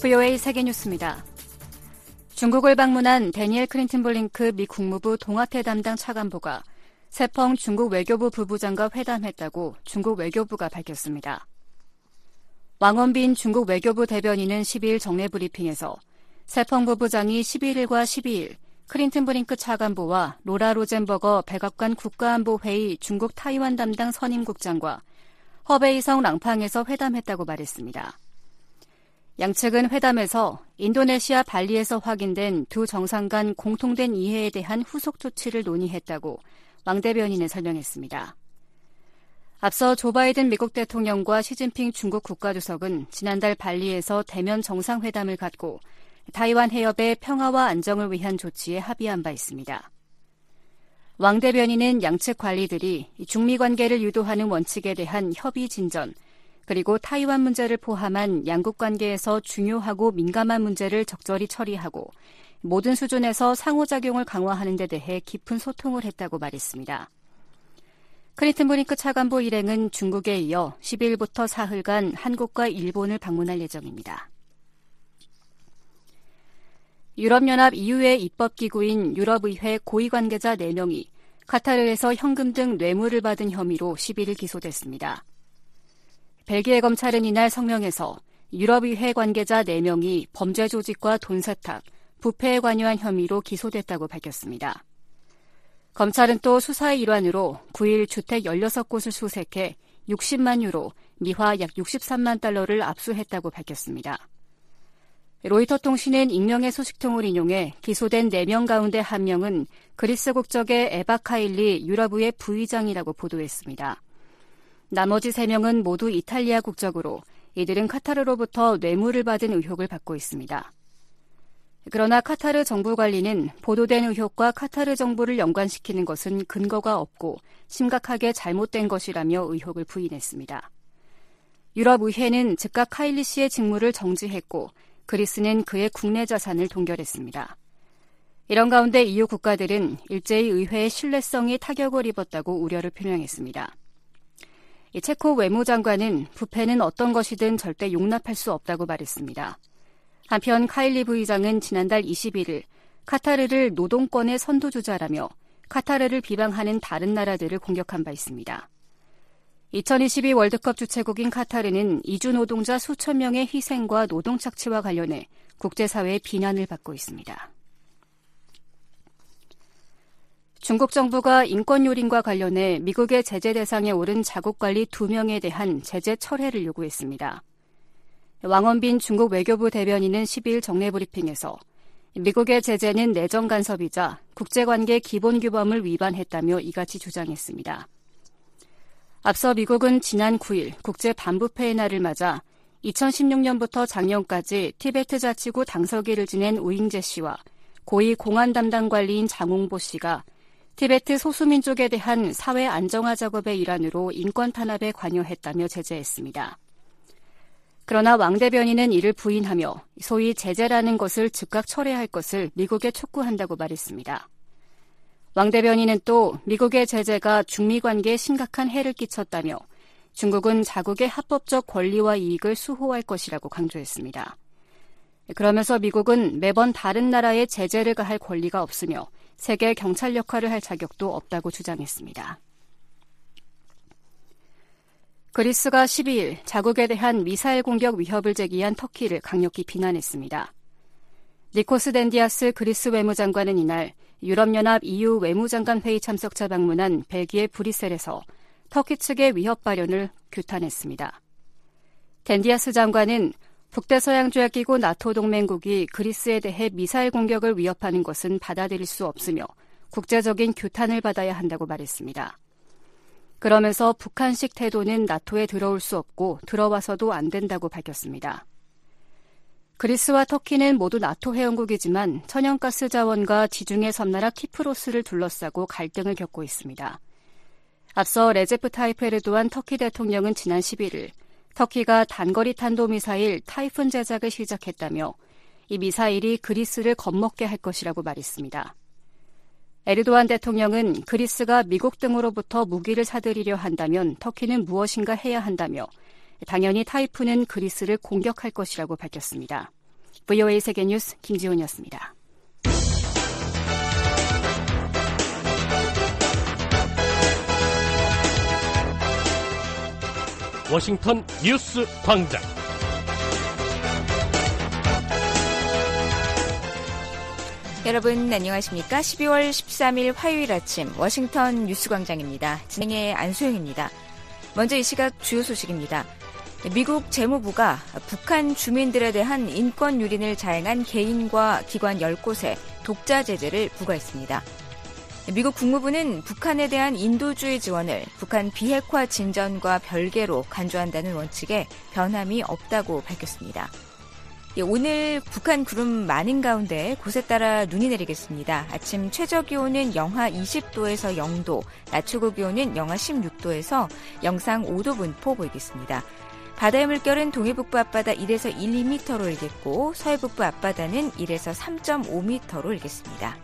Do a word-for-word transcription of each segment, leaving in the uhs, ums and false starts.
브이오에이 세계뉴스입니다. 중국을 방문한 데니엘 클린턴 블링크 미 국무부 동아태 담당 차관보가 세펑 중국 외교부 부부장과 회담했다고 중국 외교부가 밝혔습니다. 왕원빈 중국 외교부 대변인은 십이일 정례 브리핑에서 세펑 부부장이 십일일과 십이일 클린턴 블링크 차관보와 로라 로젠버거 백악관 국가안보회의 중국 타이완 담당 선임국장과 허베이성 랑팡에서 회담했다고 말했습니다. 양측은 회담에서 인도네시아 발리에서 확인된 두 정상 간 공통된 이해에 대한 후속 조치를 논의했다고 왕 대변인은 설명했습니다. 앞서 조 바이든 미국 대통령과 시진핑 중국 국가주석은 지난달 발리에서 대면 정상회담을 갖고 타이완 해협의 평화와 안정을 위한 조치에 합의한 바 있습니다. 왕 대변인은 양측 관리들이 중미 관계를 유도하는 원칙에 대한 협의 진전, 그리고 타이완 문제를 포함한 양국 관계에서 중요하고 민감한 문제를 적절히 처리하고 모든 수준에서 상호작용을 강화하는 데 대해 깊은 소통을 했다고 말했습니다. 클린턴 블링크 차관보 일행은 중국에 이어 십이일부터 사흘간 한국과 일본을 방문할 예정입니다. 유럽연합 이유의 입법기구인 유럽의회 고위관계자 네 명이 카타르에서 현금 등 뇌물을 받은 혐의로 십일일 기소됐습니다. 벨기에 검찰은 이날 성명에서 유럽의회 관계자 네 명이 범죄 조직과 돈 세탁, 부패에 관여한 혐의로 기소됐다고 밝혔습니다. 검찰은 또 수사의 일환으로 구일 주택 열여섯 곳을 수색해 육십만 유로, 미화 약 육십삼만 달러를 압수했다고 밝혔습니다. 로이터 통신은 익명의 소식통을 인용해 기소된 네 명 가운데 한 명은 그리스 국적의 에바 카일리 유럽의회 부의장이라고 보도했습니다. 나머지 세 명은 모두 이탈리아 국적으로 이들은 카타르로부터 뇌물을 받은 의혹을 받고 있습니다. 그러나 카타르 정부 관리는 보도된 의혹과 카타르 정부를 연관시키는 것은 근거가 없고 심각하게 잘못된 것이라며 의혹을 부인했습니다. 유럽의회는 즉각 카일리 씨의 직무를 정지했고 그리스는 그의 국내 자산을 동결했습니다. 이런 가운데 이유 국가들은 일제히 의회의 신뢰성이 타격을 입었다고 우려를 표명했습니다. 체코 외무장관은 부패는 어떤 것이든 절대 용납할 수 없다고 말했습니다. 한편 카일리 부의장은 지난달 이십일일 카타르를 노동권의 선두주자라며 카타르를 비방하는 다른 나라들을 공격한 바 있습니다. 이천이십이 월드컵 주최국인 카타르는 이주 노동자 수천 명의 희생과 노동 착취와 관련해 국제사회의 비난을 받고 있습니다. 중국 정부가 인권 요린과 관련해 미국의 제재 대상에 오른 자국관리 두 명에 대한 제재 철회를 요구했습니다. 왕원빈 중국 외교부 대변인은 십이일 정례 브리핑에서 미국의 제재는 내정 간섭이자 국제관계 기본규범을 위반했다며 이같이 주장했습니다. 앞서 미국은 지난 구일 국제 반부패의 날을 맞아 이천십육년부터 작년까지 티베트 자치구 당서기를 지낸 우잉제 씨와 고위 공안 담당 관리인 장홍보 씨가 티베트 소수민족에 대한 사회 안정화 작업의 일환으로 인권 탄압에 관여했다며 제재했습니다. 그러나 왕 대변인은 이를 부인하며 소위 제재라는 것을 즉각 철회할 것을 미국에 촉구한다고 말했습니다. 왕 대변인은 또 미국의 제재가 중미 관계에 심각한 해를 끼쳤다며 중국은 자국의 합법적 권리와 이익을 수호할 것이라고 강조했습니다. 그러면서 미국은 매번 다른 나라에 제재를 가할 권리가 없으며 세계 경찰 역할을 할 자격도 없다고 주장했습니다. 그리스가 십이일 자국에 대한 미사일 공격 위협을 제기한 터키를 강력히 비난했습니다. 니코스 덴디아스 그리스 외무장관은 이날 유럽연합 이유 외무장관 회의 참석자 방문한 벨기에 브뤼셀에서 터키 측의 위협 발언을 규탄했습니다. 덴디아스 장관은 북대서양조약기구 나토 동맹국이 그리스에 대해 미사일 공격을 위협하는 것은 받아들일 수 없으며 국제적인 규탄을 받아야 한다고 말했습니다. 그러면서 북한식 태도는 나토에 들어올 수 없고 들어와서도 안 된다고 밝혔습니다. 그리스와 터키는 모두 나토 회원국이지만 천연가스 자원과 지중해 섬나라 키프로스를 둘러싸고 갈등을 겪고 있습니다. 앞서 레제프 타이프 에르도안 터키 대통령은 지난 십일일 터키가 단거리 탄도미사일 타이푼 제작을 시작했다며 이 미사일이 그리스를 겁먹게 할 것이라고 말했습니다. 에르도안 대통령은 그리스가 미국 등으로부터 무기를 사들이려 한다면 터키는 무엇인가 해야 한다며 당연히 타이푼은 그리스를 공격할 것이라고 밝혔습니다. 브이오에이 세계뉴스 김지훈이었습니다. 워싱턴 뉴스 광장. 여러분 안녕하십니까? 십이월 십삼일 화요일 아침 워싱턴 뉴스 광장입니다. 진행의 안수영입니다. 먼저 이 시각 주요 소식입니다. 미국 재무부가 북한 주민들에 대한 인권 유린을 자행한 개인과 기관 열 곳에 독자 제재를 부과했습니다. 미국 국무부는 북한에 대한 인도주의 지원을 북한 비핵화 진전과 별개로 간주한다는 원칙에 변함이 없다고 밝혔습니다. 오늘 북한 구름 많은 가운데 곳에 따라 눈이 내리겠습니다. 아침 최저기온은 영하 이십 도에서 영 도, 낮 최고기온은 영하 십육 도에서 영상 오 도 분포 보이겠습니다. 바다의 물결은 동해북부 앞바다 일에서 일, 이 미터로 일겠고 서해북부 앞바다는 일에서 삼 점 오 미터로 일겠습니다.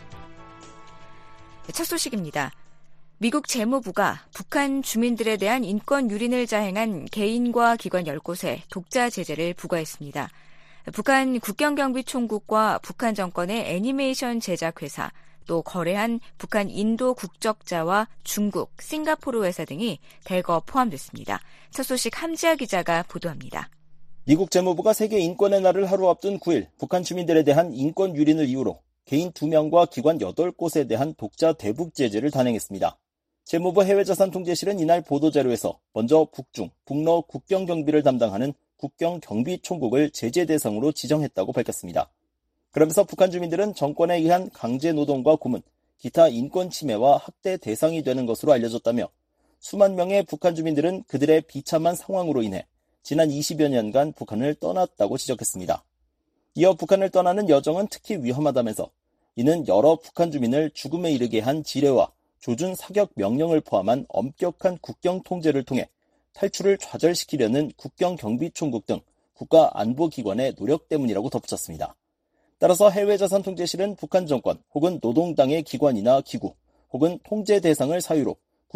첫 소식입니다. 미국 재무부가 북한 주민들에 대한 인권 유린을 자행한 개인과 기관 열 곳에 독자 제재를 부과했습니다. 북한 국경경비총국과 북한 정권의 애니메이션 제작회사, 또 거래한 북한 인도 국적자와 중국, 싱가포르 회사 등이 대거 포함됐습니다. 첫 소식 함지아 기자가 보도합니다. 미국 재무부가 세계 인권의 날을 하루 앞둔 구일 북한 주민들에 대한 인권 유린을 이유로 개인 두 명과 기관 여덟 곳에 대한 독자 대북 제재를 단행했습니다. 재무부 해외자산통제실은 이날 보도자료에서 먼저 북중, 북러 국경경비를 담당하는 국경경비총국을 제재 대상으로 지정했다고 밝혔습니다. 그러면서 북한 주민들은 정권에 의한 강제노동과 고문, 기타 인권 침해와 학대 대상이 되는 것으로 알려졌다며 수만 명의 북한 주민들은 그들의 비참한 상황으로 인해 지난 이십여 년간 북한을 떠났다고 지적했습니다. 이어 북한을 떠나는 여정은 특히 위험하다면서 이는 여러 북한 주민을 죽음에 이르게 한 지뢰와 조준 사격 명령을 포함한 엄격한 국경 통제를 통해 탈출을 좌절시키려는 국경경비총국 등 국가안보기관의 노력 때문이라고 덧붙였습니다. 따라서 해외자산통제실은 북한 정권 혹은 노동당의 기관이나 기구 혹은 통제 대상을 사유로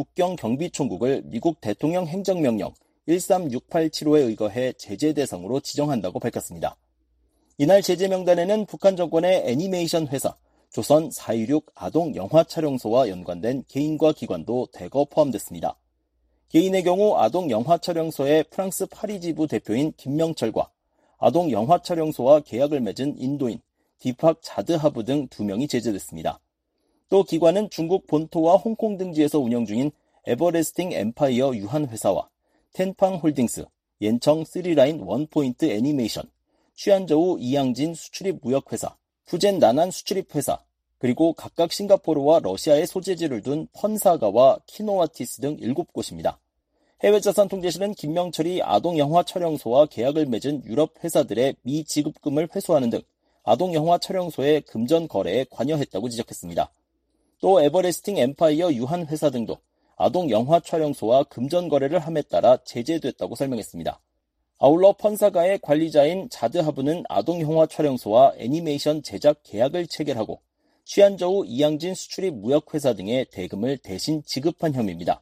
국경경비총국을 미국 대통령 행정명령 일삼육팔칠호에 의거해 제재 대상으로 지정한다고 밝혔습니다. 이날 제재 명단에는 북한 정권의 애니메이션 회사, 조선 사이륙 아동영화촬영소와 연관된 개인과 기관도 대거 포함됐습니다. 개인의 경우 아동영화촬영소의 프랑스 파리 지부 대표인 김명철과 아동영화촬영소와 계약을 맺은 인도인 디팍 자드하브 등 두 명이 제재됐습니다. 또 기관은 중국 본토와 홍콩 등지에서 운영 중인 에버레스팅 엠파이어 유한회사와 텐팡 홀딩스, 옌청 쓰리라인 원포인트 애니메이션, 취안저우 이양진 수출입 무역회사, 푸젠 나난 수출입회사, 그리고 각각 싱가포르와 러시아에 소재지를 둔 펀사가와 키노아티스 등 일곱 곳입니다. 해외자산통제실은 김명철이 아동영화 촬영소와 계약을 맺은 유럽 회사들의 미지급금을 회수하는 등 아동영화 촬영소의 금전 거래에 관여했다고 지적했습니다. 또 에버레스팅 엠파이어 유한 회사 등도 아동영화 촬영소와 금전 거래를 함에 따라 제재됐다고 설명했습니다. 아울러 펀사가의 관리자인 자드하브는 아동영화 촬영소와 애니메이션 제작 계약을 체결하고 취안저우 이양진 수출입 무역회사 등의 대금을 대신 지급한 혐의입니다.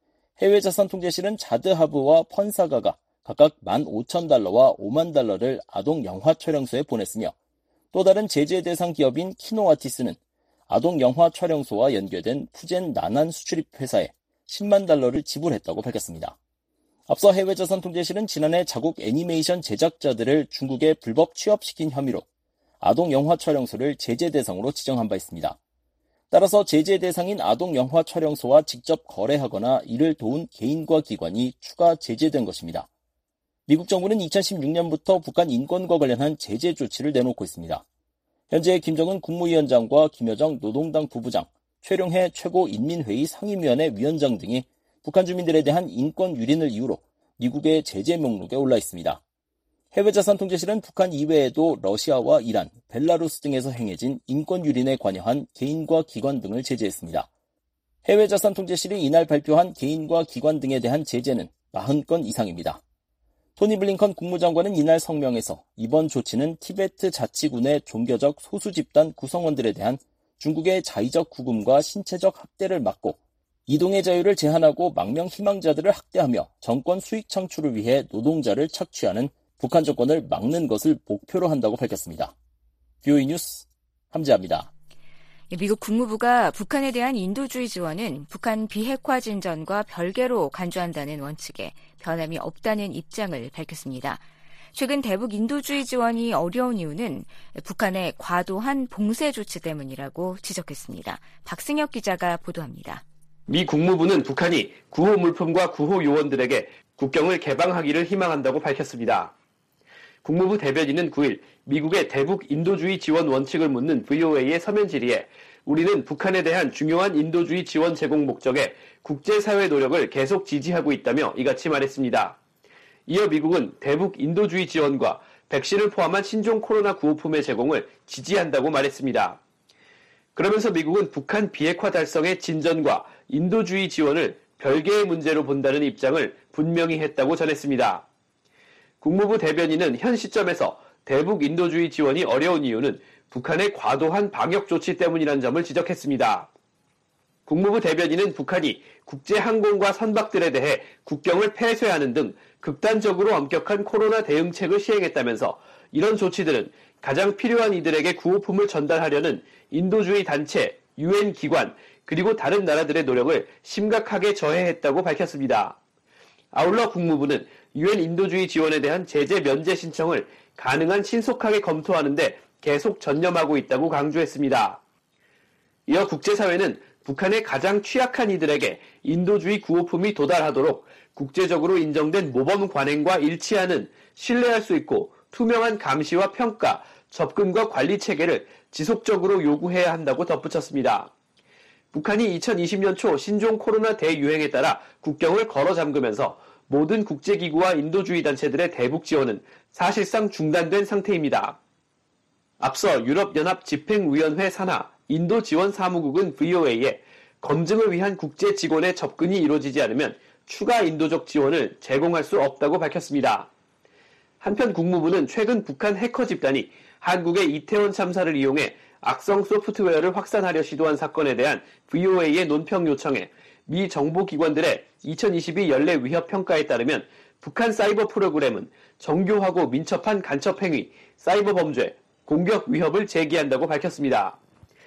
해외자산통제실은 자드하브와 펀사가가 각각 만 오천 달러와 오만 달러를 아동영화 촬영소에 보냈으며 또 다른 제재 대상 기업인 키노아티스는 아동영화 촬영소와 연결된 푸젠 나난 수출입 회사에 십만 달러를 지불했다고 밝혔습니다. 앞서 해외자산통제실은 지난해 자국 애니메이션 제작자들을 중국에 불법 취업시킨 혐의로 아동영화 촬영소를 제재 대상으로 지정한 바 있습니다. 따라서 제재 대상인 아동영화 촬영소와 직접 거래하거나 이를 도운 개인과 기관이 추가 제재된 것입니다. 미국 정부는 이천십육 년부터 북한 인권과 관련한 제재 조치를 내놓고 있습니다. 현재 김정은 국무위원장과 김여정 노동당 부부장, 최룡해 최고인민회의 상임위원회 위원장 등이 북한 주민들에 대한 인권 유린을 이유로 미국의 제재 목록에 올라 있습니다. 해외자산통제실은 북한 이외에도 러시아와 이란, 벨라루스 등에서 행해진 인권 유린에 관여한 개인과 기관 등을 제재했습니다. 해외자산통제실이 이날 발표한 개인과 기관 등에 대한 제재는 사십 건 이상입니다. 토니 블링컨 국무장관은 이날 성명에서 이번 조치는 티베트 자치군의 종교적 소수 집단 구성원들에 대한 중국의 자의적 구금과 신체적 학대를 막고 이동의 자유를 제한하고 망명 희망자들을 학대하며 정권 수익 창출을 위해 노동자를 착취하는 북한 정권을 막는 것을 목표로 한다고 밝혔습니다. 비오이 뉴스 함지아입니다. 미국 국무부가 북한에 대한 인도주의 지원은 북한 비핵화 진전과 별개로 간주한다는 원칙에 변함이 없다는 입장을 밝혔습니다. 최근 대북 인도주의 지원이 어려운 이유는 북한의 과도한 봉쇄 조치 때문이라고 지적했습니다. 박승혁 기자가 보도합니다. 미 국무부는 북한이 구호 물품과 구호 요원들에게 국경을 개방하기를 희망한다고 밝혔습니다. 국무부 대변인은 구일 미국의 대북 인도주의 지원 원칙을 묻는 브이오에이의 서면 질의에 우리는 북한에 대한 중요한 인도주의 지원 제공 목적에 국제사회 노력을 계속 지지하고 있다며 이같이 말했습니다. 이어 미국은 대북 인도주의 지원과 백신을 포함한 신종 코로나 구호품의 제공을 지지한다고 말했습니다. 그러면서 미국은 북한 비핵화 달성의 진전과 인도주의 지원을 별개의 문제로 본다는 입장을 분명히 했다고 전했습니다. 국무부 대변인은 현 시점에서 대북 인도주의 지원이 어려운 이유는 북한의 과도한 방역 조치 때문이라는 점을 지적했습니다. 국무부 대변인은 북한이 국제항공과 선박들에 대해 국경을 폐쇄하는 등 극단적으로 엄격한 코로나 대응책을 시행했다면서 이런 조치들은 가장 필요한 이들에게 구호품을 전달하려는 인도주의 단체, 유엔 기관, 그리고 다른 나라들의 노력을 심각하게 저해했다고 밝혔습니다. 아울러 국무부는 유엔 인도주의 지원에 대한 제재 면제 신청을 가능한 신속하게 검토하는 데 계속 전념하고 있다고 강조했습니다. 이어 국제사회는 북한의 가장 취약한 이들에게 인도주의 구호품이 도달하도록 국제적으로 인정된 모범 관행과 일치하는 신뢰할 수 있고 투명한 감시와 평가, 접근과 관리 체계를 지속적으로 요구해야 한다고 덧붙였습니다. 북한이 이천이십 년 초 신종 코로나 대유행에 따라 국경을 걸어 잠그면서 모든 국제기구와 인도주의 단체들의 대북 지원은 사실상 중단된 상태입니다. 앞서 유럽연합 집행위원회 산하 인도지원사무국은 브이오에이에 검증을 위한 국제 직원의 접근이 이루어지지 않으면 추가 인도적 지원을 제공할 수 없다고 밝혔습니다. 한편 국무부는 최근 북한 해커 집단이 한국의 이태원 참사를 이용해 악성 소프트웨어를 확산하려 시도한 사건에 대한 브이오에이의 논평 요청에 미 정보기관들의 이천이십이 연례 위협 평가에 따르면 북한 사이버 프로그램은 정교하고 민첩한 간첩행위, 사이버 범죄, 공격 위협을 제기한다고 밝혔습니다.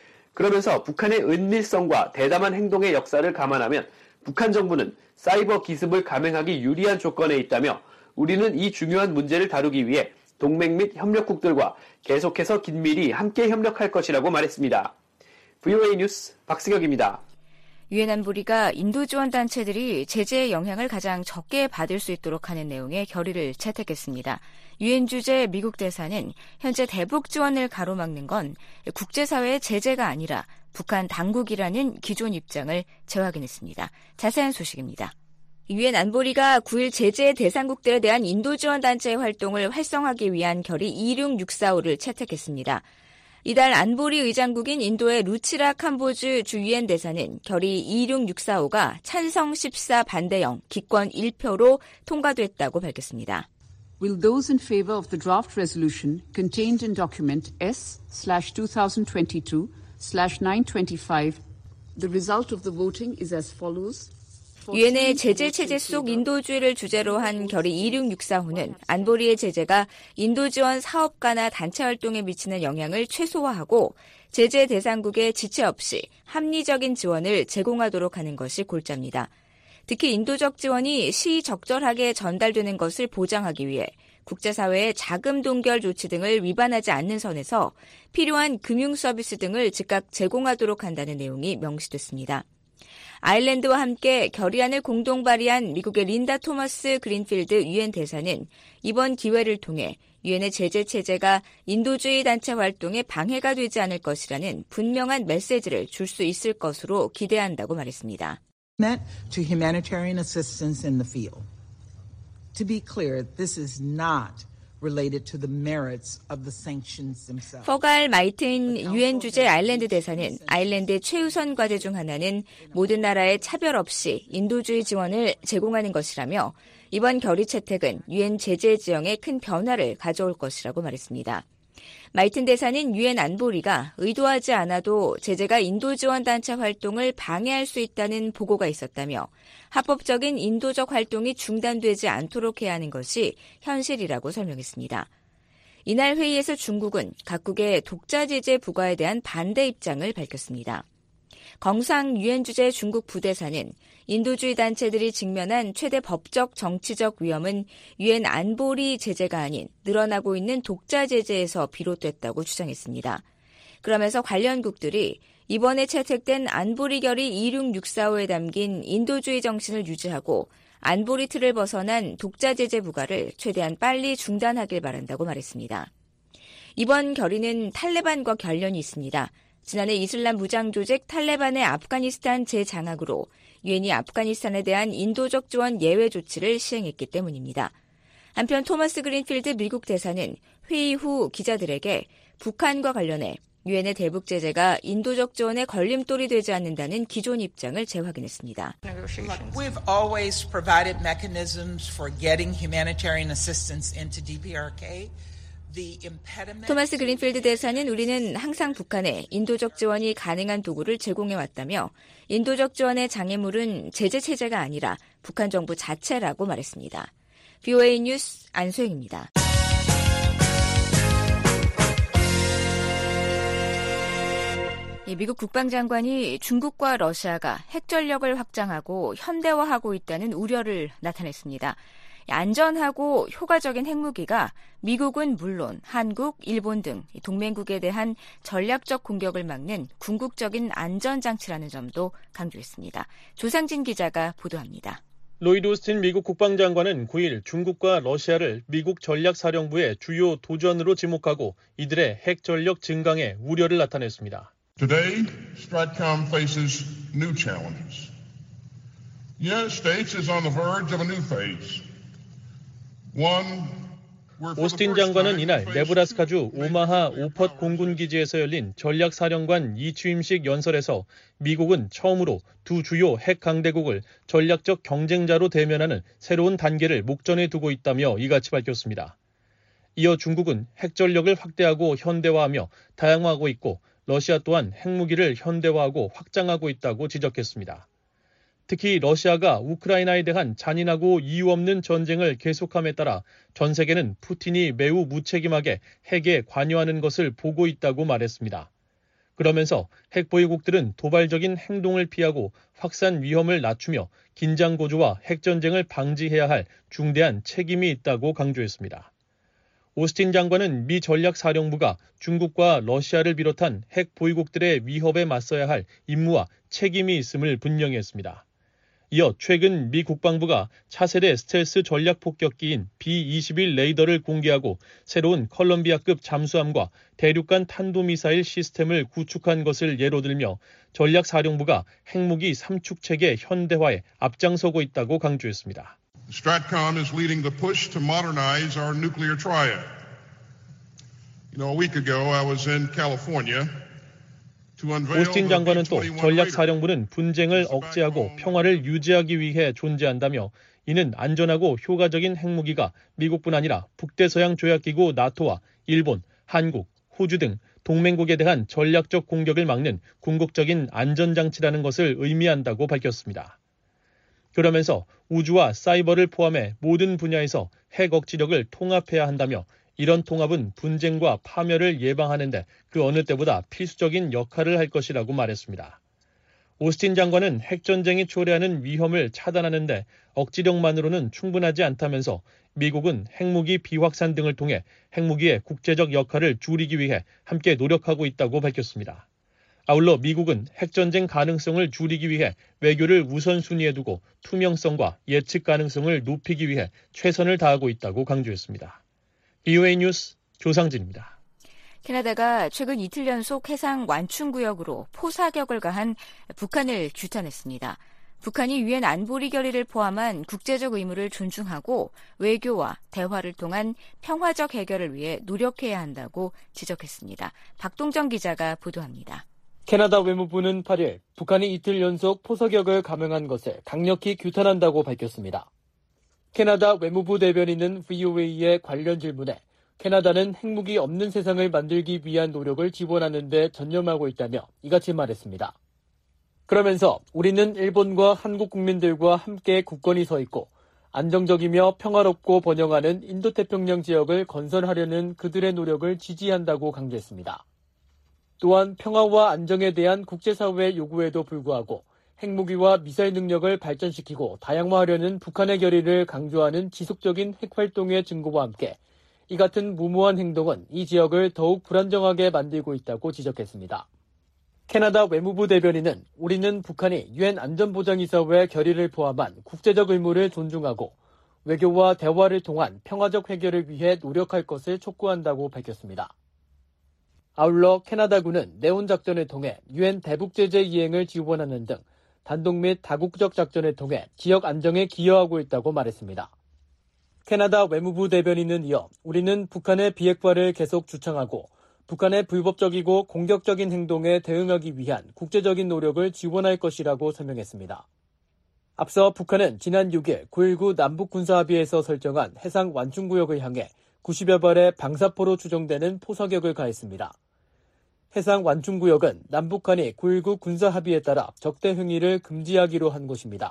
그러면서 북한의 은밀성과 대담한 행동의 역사를 감안하면 북한 정부는 사이버 기습을 감행하기 유리한 조건에 있다며 우리는 이 중요한 문제를 다루기 위해 동맹 및 협력국들과 계속해서 긴밀히 함께 협력할 것이라고 말했습니다. 브이오에이 뉴스 박승혁입니다. 유엔 안보리가 인도 지원 단체들이 제재의 영향을 가장 적게 받을 수 있도록 하는 내용의 결의를 채택했습니다. 유엔 주재 미국 대사는 현재 대북 지원을 가로막는 건 국제사회의 제재가 아니라 북한 당국이라는 기존 입장을 재확인했습니다. 자세한 소식입니다. 유엔 안보리가 구일 제재 대상국들에 대한 인도 지원 단체의 활동을 활성화하기 위한 결의 이육육사오를 채택했습니다. 이달 안보리 의장국인 인도의 루치라 캄보즈 주 유엔 대사는 결의 이육육사오가 찬성 십사 반대 영, 기권 일 표로 통과됐다고 밝혔습니다. Will those in favor of the draft resolution contained in document S slash twenty twenty-two slash nine twenty-five, the result of the voting is as follows. 유엔의 제재 체제 속 인도주의를 주제로 한 결의 이육육사호는 안보리의 제재가 인도 지원 사업가나 단체 활동에 미치는 영향을 최소화하고 제재 대상국의 지체 없이 합리적인 지원을 제공하도록 하는 것이 골자입니다. 특히 인도적 지원이 시적절하게 전달되는 것을 보장하기 위해 국제사회의 자금 동결 조치 등을 위반하지 않는 선에서 필요한 금융 서비스 등을 즉각 제공하도록 한다는 내용이 명시됐습니다. 아일랜드와 함께 결의안을 공동 발의한 미국의 린다 토머스 그린필드 유엔 대사는 이번 기회를 통해 유엔의 제재 체제가 인도주의 단체 활동에 방해가 되지 않을 것이라는 분명한 메시지를 줄 수 있을 것으로 기대한다고 말했습니다. To humanitarian assistance in the field. To be clear, this is not related to the merits of the sanctions themselves. 퍼갈 마이튼 유엔 주재 아일랜드 대사는 아일랜드의 최우선 과제 중 하나는 모든 나라에 차별 없이 인도주의 지원을 제공하는 것이라며 이번 결의 채택은 유엔 제재 지형에 큰 변화를 가져올 것이라고 말했습니다. 마이튼 대사는 유엔 안보리가 의도하지 않아도 제재가 인도 지원 단체 활동을 방해할 수 있다는 보고가 있었다며 합법적인 인도적 활동이 중단되지 않도록 해야 하는 것이 현실이라고 설명했습니다. 이날 회의에서 중국은 각국의 독자 제재 부과에 대한 반대 입장을 밝혔습니다. 경상 유엔 주재 중국 부대사는 인도주의 단체들이 직면한 최대 법적 정치적 위험은 유엔 안보리 제재가 아닌 늘어나고 있는 독자 제재에서 비롯됐다고 주장했습니다. 그러면서 관련국들이 이번에 채택된 안보리 결의 이육육사호에 담긴 인도주의 정신을 유지하고 안보리 틀을 벗어난 독자 제재 부과를 최대한 빨리 중단하길 바란다고 말했습니다. 이번 결의는 탈레반과 관련이 있습니다. 지난해 이슬람 무장 조직 탈레반의 아프가니스탄 재장악으로 유엔이 아프가니스탄에 대한 인도적 지원 예외 조치를 시행했기 때문입니다. 한편 토마스 그린필드 미국 대사는 회의 후 기자들에게 북한과 관련해 유엔의 대북 제재가 인도적 지원에 걸림돌이 되지 않는다는 기존 입장을 재확인했습니다. We've always provided mechanisms for getting humanitarian assistance into 디피아르케이. 토마스 그린필드 대사는 우리는 항상 북한에 인도적 지원이 가능한 도구를 제공해왔다며 인도적 지원의 장애물은 제재 체제가 아니라 북한 정부 자체라고 말했습니다. 브이오에이 뉴스 안소영입니다. 미국 국방장관이 중국과 러시아가 핵전력을 확장하고 현대화하고 있다는 우려를 나타냈습니다. 안전하고 효과적인 핵무기가 미국은 물론 한국, 일본 등 동맹국에 대한 전략적 공격을 막는 궁극적인 안전장치라는 점도 강조했습니다. 조상진 기자가 보도합니다. 로이드 오스틴 미국 국방장관은 구일 중국과 러시아를 미국 전략사령부의 주요 도전으로 지목하고 이들의 핵전력 증강에 우려를 나타냈습니다. Today, STRATCOM faces new challenges. The United States is on the verge of a new phase. 오스틴 장관은 이날 네브라스카주 오마하 오펫 공군기지에서 열린 전략사령관 이취임식 연설에서 미국은 처음으로 두 주요 핵 강대국을 전략적 경쟁자로 대면하는 새로운 단계를 목전에 두고 있다며 이같이 밝혔습니다. 이어 중국은 핵전력을 확대하고 현대화하며 다양화하고 있고 러시아 또한 핵무기를 현대화하고 확장하고 있다고 지적했습니다. 특히 러시아가 우크라이나에 대한 잔인하고 이유 없는 전쟁을 계속함에 따라 전 세계는 푸틴이 매우 무책임하게 핵에 관여하는 것을 보고 있다고 말했습니다. 그러면서 핵보유국들은 도발적인 행동을 피하고 확산 위험을 낮추며 긴장 고조와 핵전쟁을 방지해야 할 중대한 책임이 있다고 강조했습니다. 오스틴 장관은 미 전략사령부가 중국과 러시아를 비롯한 핵 보유국들의 위협에 맞서야 할 임무와 책임이 있음을 분명히 했습니다. 이어 최근 미 국방부가 차세대 스텔스 전략 폭격기인 비 이십일 레이더를 공개하고 새로운 컬럼비아급 잠수함과 대륙간 탄도미사일 시스템을 구축한 것을 예로 들며 전략사령부가 핵무기 삼축체계 현대화에 앞장서고 있다고 강조했습니다. STRATCOM is leading the push to modernize our nuclear triad. You know, a week ago I was in California. 오스틴 장관은 또 전략사령부는 분쟁을 억제하고 평화를 유지하기 위해 존재한다며 이는 안전하고 효과적인 핵무기가 미국뿐 아니라 북대서양 조약기구 나토와 일본, 한국, 호주 등 동맹국에 대한 전략적 공격을 막는 궁극적인 안전장치라는 것을 의미한다고 밝혔습니다. 그러면서 우주와 사이버를 포함해 모든 분야에서 핵 억지력을 통합해야 한다며 이런 통합은 분쟁과 파멸을 예방하는 데 그 어느 때보다 필수적인 역할을 할 것이라고 말했습니다. 오스틴 장관은 핵전쟁이 초래하는 위험을 차단하는 데 억지력만으로는 충분하지 않다면서 미국은 핵무기 비확산 등을 통해 핵무기의 국제적 역할을 줄이기 위해 함께 노력하고 있다고 밝혔습니다. 아울러 미국은 핵전쟁 가능성을 줄이기 위해 외교를 우선순위에 두고 투명성과 예측 가능성을 높이기 위해 최선을 다하고 있다고 강조했습니다. 브이오에이 뉴스 조상진입니다. 캐나다가 최근 이틀 연속 해상 완충구역으로 포사격을 가한 북한을 규탄했습니다. 북한이 유엔 안보리 결의를 포함한 국제적 의무를 존중하고 외교와 대화를 통한 평화적 해결을 위해 노력해야 한다고 지적했습니다. 박동정 기자가 보도합니다. 캐나다 외무부는 팔일 북한이 이틀 연속 포사격을 감행한 것을 강력히 규탄한다고 밝혔습니다. 캐나다 외무부 대변인은 브이오에이의 관련 질문에 캐나다는 핵무기 없는 세상을 만들기 위한 노력을 지원하는 데 전념하고 있다며 이같이 말했습니다. 그러면서 우리는 일본과 한국 국민들과 함께 굳건히 서 있고 안정적이며 평화롭고 번영하는 인도태평양 지역을 건설하려는 그들의 노력을 지지한다고 강조했습니다. 또한 평화와 안정에 대한 국제사회의 요구에도 불구하고 핵무기와 미사일 능력을 발전시키고 다양화하려는 북한의 결의를 강조하는 지속적인 핵활동의 증거와 함께 이 같은 무모한 행동은 이 지역을 더욱 불안정하게 만들고 있다고 지적했습니다. 캐나다 외무부 대변인은 우리는 북한이 유엔 안전보장이사회 결의를 포함한 국제적 의무를 존중하고 외교와 대화를 통한 평화적 해결을 위해 노력할 것을 촉구한다고 밝혔습니다. 아울러 캐나다군은 네온 작전을 통해 유엔 대북 제재 이행을 지원하는 등 단독 및 다국적 작전을 통해 지역 안정에 기여하고 있다고 말했습니다. 캐나다 외무부 대변인은 이어 우리는 북한의 비핵화를 계속 주창하고 북한의 불법적이고 공격적인 행동에 대응하기 위한 국제적인 노력을 지원할 것이라고 설명했습니다. 앞서 북한은 지난 육 일 구 일구 남북군사합의에서 설정한 해상 완충구역을 향해 구십여 발의 방사포로 추정되는 포사격을 가했습니다. 해상 완충구역은 남북한이 구 일구 군사합의에 따라 적대 행위를 금지하기로 한 곳입니다.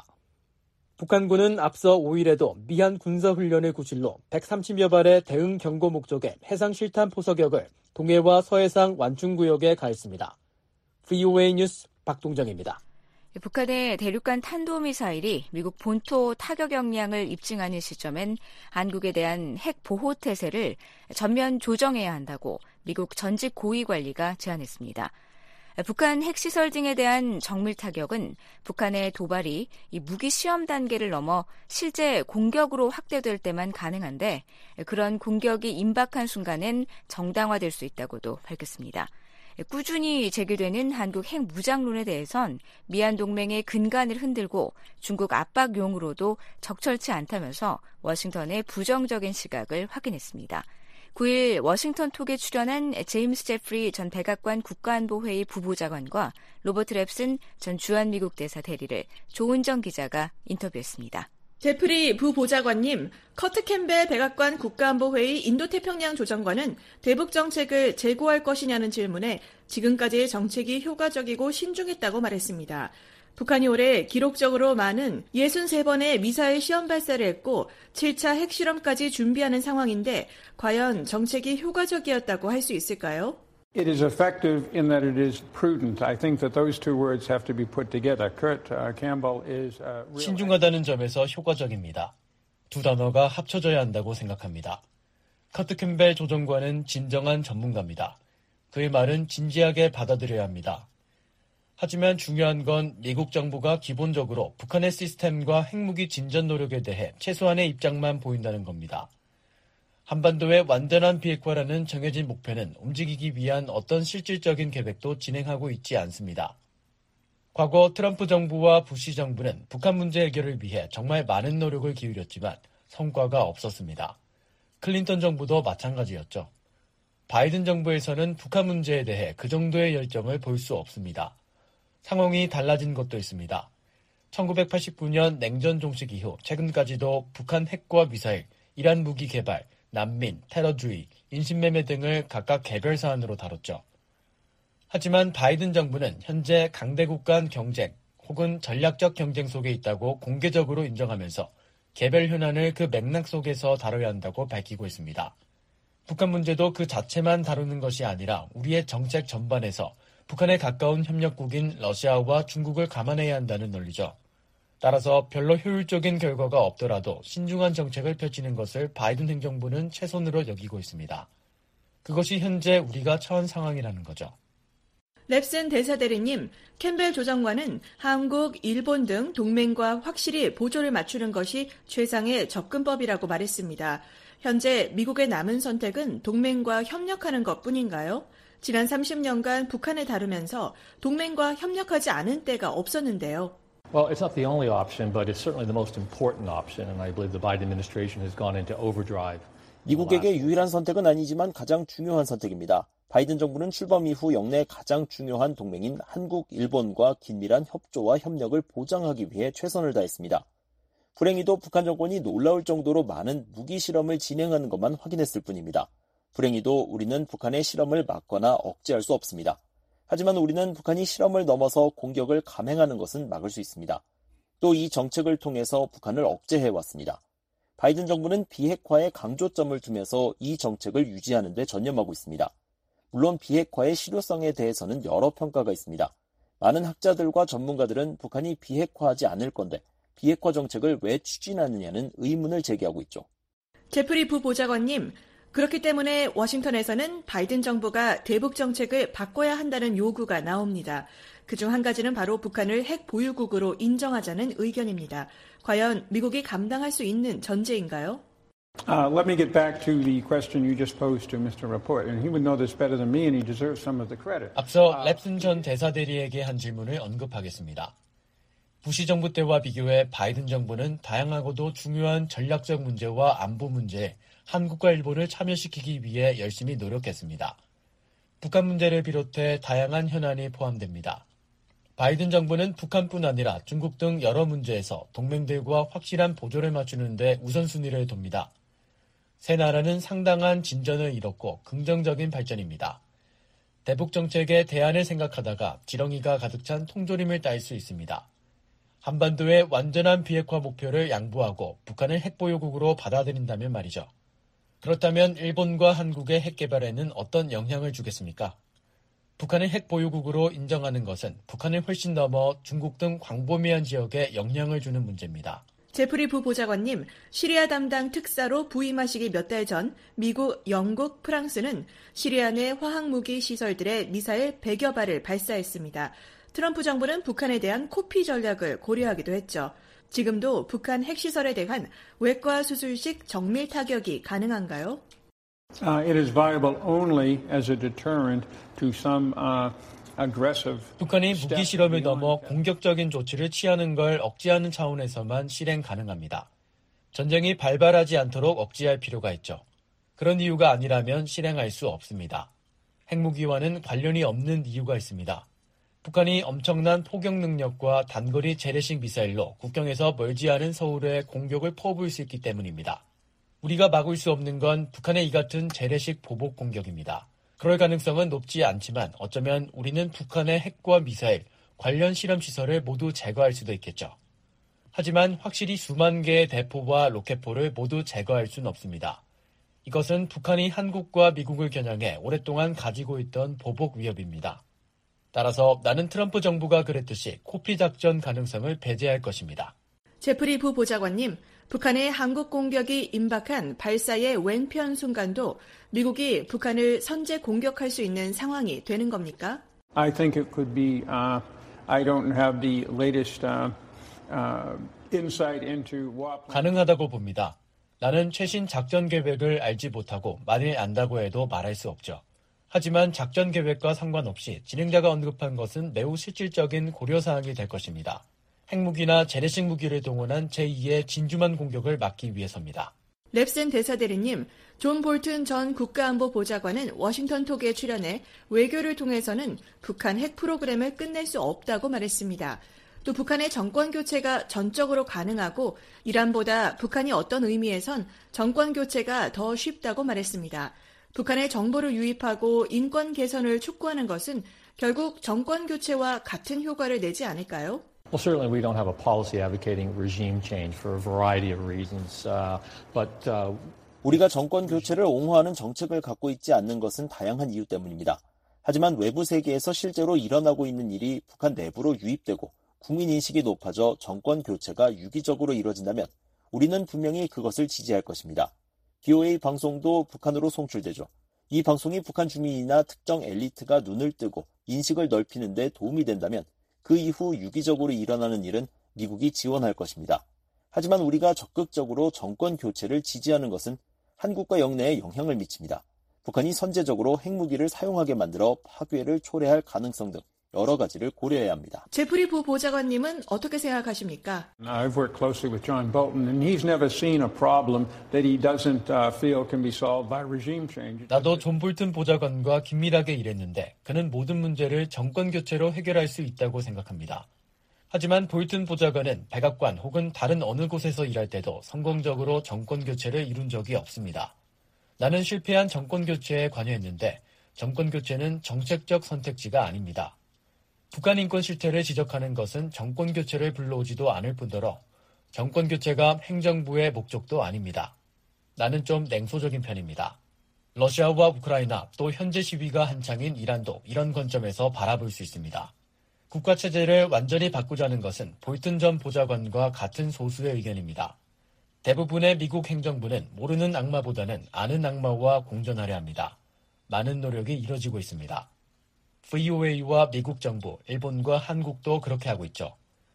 북한군은 앞서 오 일에도 미한 군사훈련을 구실로 백삼십여 발의 대응 경고 목적의 해상 실탄 포사격을 동해와 서해상 완충구역에 가했습니다. 브이오에이 뉴스 박동정입니다. 북한의 대륙간 탄도미사일이 미국 본토 타격 역량을 입증하는 시점엔 한국에 대한 핵 보호 태세를 전면 조정해야 한다고 미국 전직 고위 관리가 제안했습니다. 북한 핵시설 등에 대한 정밀 타격은 북한의 도발이 이 무기 시험 단계를 넘어 실제 공격으로 확대될 때만 가능한데 그런 공격이 임박한 순간엔 정당화될 수 있다고도 밝혔습니다. 꾸준히 제기되는 한국 핵 무장론에 대해선 미한 동맹의 근간을 흔들고 중국 압박용으로도 적절치 않다면서 워싱턴의 부정적인 시각을 확인했습니다. 구 일 워싱턴 톡에 출연한 제임스 제프리 전 백악관 국가안보회의 부부장관과 로버트 랩슨 전 주한미국 대사 대리를 조은정 기자가 인터뷰했습니다. 제프리 부보좌관님, 커트 캠벨 백악관 국가안보회의 인도태평양 조정관은 대북 정책을 재고할 것이냐는 질문에 지금까지의 정책이 효과적이고 신중했다고 말했습니다. 북한이 올해 기록적으로 많은 육십삼 번의 미사일 시험 발사를 했고 칠 차 핵실험까지 준비하는 상황인데 과연 정책이 효과적이었다고 할 수 있을까요? It is effective in that it is prudent. I think that those two words have to be put together. Kurt uh, Campbell is uh, real... 신중하다는 점에서 효과적입니다. 두 단어가 합쳐져야 한다고 생각합니다. 커트 캠벨 조정관은 진정한 전문가입니다. 그의 말은 진지하게 받아들여야 합니다. 하지만 중요한 건 미국 정부가 기본적으로 북한의 시스템과 핵무기 진전 노력에 대해 최소한의 입장만 보인다는 겁니다. 한반도의 완전한 비핵화라는 정해진 목표는 움직이기 위한 어떤 실질적인 계획도 진행하고 있지 않습니다. 과거 트럼프 정부와 부시 정부는 북한 문제 해결을 위해 정말 많은 노력을 기울였지만 성과가 없었습니다. 클린턴 정부도 마찬가지였죠. 바이든 정부에서는 북한 문제에 대해 그 정도의 열정을 볼 수 없습니다. 상황이 달라진 것도 있습니다. 천구백팔십구 년 냉전 종식 이후 최근까지도 북한 핵과 미사일, 이란 무기 개발, 난민, 테러주의, 인신매매 등을 각각 개별 사안으로 다뤘죠. 하지만 바이든 정부는 현재 강대국 간 경쟁 혹은 전략적 경쟁 속에 있다고 공개적으로 인정하면서 개별 현안을 그 맥락 속에서 다뤄야 한다고 밝히고 있습니다. 북한 문제도 그 자체만 다루는 것이 아니라 우리의 정책 전반에서 북한에 가까운 협력국인 러시아와 중국을 감안해야 한다는 논리죠. 따라서 별로 효율적인 결과가 없더라도 신중한 정책을 펼치는 것을 바이든 행정부는 최선으로 여기고 있습니다. 그것이 현재 우리가 처한 상황이라는 거죠. 랩슨 대사대리님, 캠벨 조정관은 한국, 일본 등 동맹과 확실히 보조를 맞추는 것이 최상의 접근법이라고 말했습니다. 현재 미국의 남은 선택은 동맹과 협력하는 것뿐인가요? 지난 삼십 년간 북한을 다루면서 동맹과 협력하지 않은 때가 없었는데요. Well, it's not the only option, but it's certainly the most important option, and I believe the Biden administration has gone into overdrive. 미국에게 유일한 선택은 아니지만 가장 중요한 선택입니다. 바이든 정부는 출범 이후 역내 가장 중요한 동맹인 한국, 일본과 긴밀한 협조와 협력을 보장하기 위해 최선을 다했습니다. 불행히도 북한 정권이 놀라울 정도로 많은 무기 실험을 진행하는 것만 확인했을 뿐입니다. 불행히도 우리는 북한의 실험을 막거나 억제할 수 없습니다. 하지만 우리는 북한이 실험을 넘어서 공격을 감행하는 것은 막을 수 있습니다. 또 이 정책을 통해서 북한을 억제해왔습니다. 바이든 정부는 비핵화에 강조점을 두면서 이 정책을 유지하는 데 전념하고 있습니다. 물론 비핵화의 실효성에 대해서는 여러 평가가 있습니다. 많은 학자들과 전문가들은 북한이 비핵화하지 않을 건데 비핵화 정책을 왜 추진하느냐는 의문을 제기하고 있죠. 제프리 부보좌관님, 그렇기 때문에 워싱턴에서는 바이든 정부가 대북 정책을 바꿔야 한다는 요구가 나옵니다. 그중 한 가지는 바로 북한을 핵 보유국으로 인정하자는 의견입니다. 과연 미국이 감당할 수 있는 전제인가요? Uh, let me get back to the question you just posed to 미스터 Rapport, and he would know this better than me, and he deserves some of the credit. 앞서 랩슨 전 대사대리에게 한 질문을 언급하겠습니다. 부시 정부 때와 비교해 바이든 정부는 다양하고도 중요한 전략적 문제와 안보 문제에 한국과 일본을 참여시키기 위해 열심히 노력했습니다. 북한 문제를 비롯해 다양한 현안이 포함됩니다. 바이든 정부는 북한뿐 아니라 중국 등 여러 문제에서 동맹들과 확실한 보조를 맞추는 데 우선순위를 둡니다. 세 나라는 상당한 진전을 이뤘고 긍정적인 발전입니다. 대북 정책의 대안을 생각하다가 지렁이가 가득 찬 통조림을 딸 수 있습니다. 한반도의 완전한 비핵화 목표를 양보하고 북한을 핵보유국으로 받아들인다면 말이죠. 그렇다면 일본과 한국의 핵 개발에는 어떤 영향을 주겠습니까? 북한을 핵보유국으로 인정하는 것은 북한을 훨씬 넘어 중국 등 광범위한 지역에 영향을 주는 문제입니다. 제프리 부보좌관님, 시리아 담당 특사로 부임하시기 몇 달 전 미국, 영국, 프랑스는 시리아 내 화학무기 시설들에 미사일 백여 발을 발사했습니다. 트럼프 정부는 북한에 대한 코피 전략을 고려하기도 했죠. 지금도 북한 핵시설에 대한 외과 수술식 정밀 타격이 가능한가요? Uh, it is viable only as a deterrent to some uh, aggressive. 북한이 무기 실험을 넘어 공격적인 조치를 취하는 걸 억제하는 차원에서만 실행 가능합니다. 전쟁이 발발하지 않도록 억제할 필요가 있죠. 그런 이유가 아니라면 실행할 수 없습니다. 핵무기와는 관련이 없는 이유가 있습니다. 북한이 엄청난 포격 능력과 단거리 재래식 미사일로 국경에서 멀지 않은 서울에 공격을 퍼부을 수 있기 때문입니다. 우리가 막을 수 없는 건 북한의 이 같은 재래식 보복 공격입니다. 그럴 가능성은 높지 않지만 어쩌면 우리는 북한의 핵과 미사일, 관련 실험시설을 모두 제거할 수도 있겠죠. 하지만 확실히 수만 개의 대포와 로켓포를 모두 제거할 수는 없습니다. 이것은 북한이 한국과 미국을 겨냥해 오랫동안 가지고 있던 보복 위협입니다. 따라서 나는 트럼프 정부가 그랬듯이 코피 작전 가능성을 배제할 것입니다. 제프리 부보좌관님, 북한의 한국 공격이 임박한 발사의 왼편 순간도 미국이 북한을 선제 공격할 수 있는 상황이 되는 겁니까? I think it could be. Uh, I don't have the latest uh, uh, insight into what. 가능하다고 봅니다. 나는 최신 작전 계획을 알지 못하고 만일 안다고 해도 말할 수 없죠. 하지만 작전 계획과 상관없이 진행자가 언급한 것은 매우 실질적인 고려사항이 될 것입니다. 핵무기나 재래식 무기를 동원한 제이의 진주만 공격을 막기 위해서입니다. 랩슨 대사대리님, 존 볼튼 전 국가안보보좌관은 워싱턴 톡에 출연해 외교를 통해서는 북한 핵 프로그램을 끝낼 수 없다고 말했습니다. 또 북한의 정권 교체가 전적으로 가능하고 이란보다 북한이 어떤 의미에선 정권 교체가 더 쉽다고 말했습니다. 북한의 정보를 유입하고 인권 개선을 촉구하는 것은 결국 정권 교체와 같은 효과를 내지 않을까요? Well, certainly we don't have a policy advocating regime change for a variety of reasons, uh, but uh, 우리가 정권 교체를 옹호하는 정책을 갖고 있지 않는 것은 다양한 이유 때문입니다. 하지만 외부 세계에서 실제로 일어나고 있는 일이 북한 내부로 유입되고 국민 인식이 높아져 정권 교체가 유기적으로 이뤄진다면 우리는 분명히 그것을 지지할 것입니다. 비오에이 방송도 북한으로 송출되죠. 이 방송이 북한 주민이나 특정 엘리트가 눈을 뜨고 인식을 넓히는 데 도움이 된다면 그 이후 유기적으로 일어나는 일은 미국이 지원할 것입니다. 하지만 우리가 적극적으로 정권 교체를 지지하는 것은 한국과 영내에 영향을 미칩니다. 북한이 선제적으로 핵무기를 사용하게 만들어 파괴를 초래할 가능성 등 여러 가지를 고려해야 합니다. 제프리 부보좌관님은 어떻게 생각하십니까? I've worked closely with John Bolton, and he's never seen a problem that he doesn't uh, feel can be solved by regime change. 나도 존 볼튼 보좌관과 긴밀하게 일했는데 그는 모든 문제를 정권 교체로 해결할 수 있다고 생각합니다. 하지만 볼튼 보좌관은 백악관 혹은 다른 어느 곳에서 일할 때도 성공적으로 정권 교체를 이룬 적이 없습니다. 나는 실패한 정권교체에 관여했는데 정권교체는 정책적 선택지가 아닙니다. 북한 인권 실태를 지적하는 것은 정권교체를 불러오지도 않을 뿐더러 정권교체가 행정부의 목적도 아닙니다. 나는 좀 냉소적인 편입니다. 러시아와 우크라이나 또 현재 시위가 한창인 이란도 이런 관점에서 바라볼 수 있습니다. 국가체제를 완전히 바꾸자는 것은 볼튼 전 보좌관과 같은 소수의 의견입니다. 대부분의 미국 행정부는 모르는 악마보다는 아는 악마와 공존하려 합니다. 많은 노력이 이뤄지고 있습니다. 브이오에이와 미국 정부, 일본과 한국도 그렇게 하고 있죠.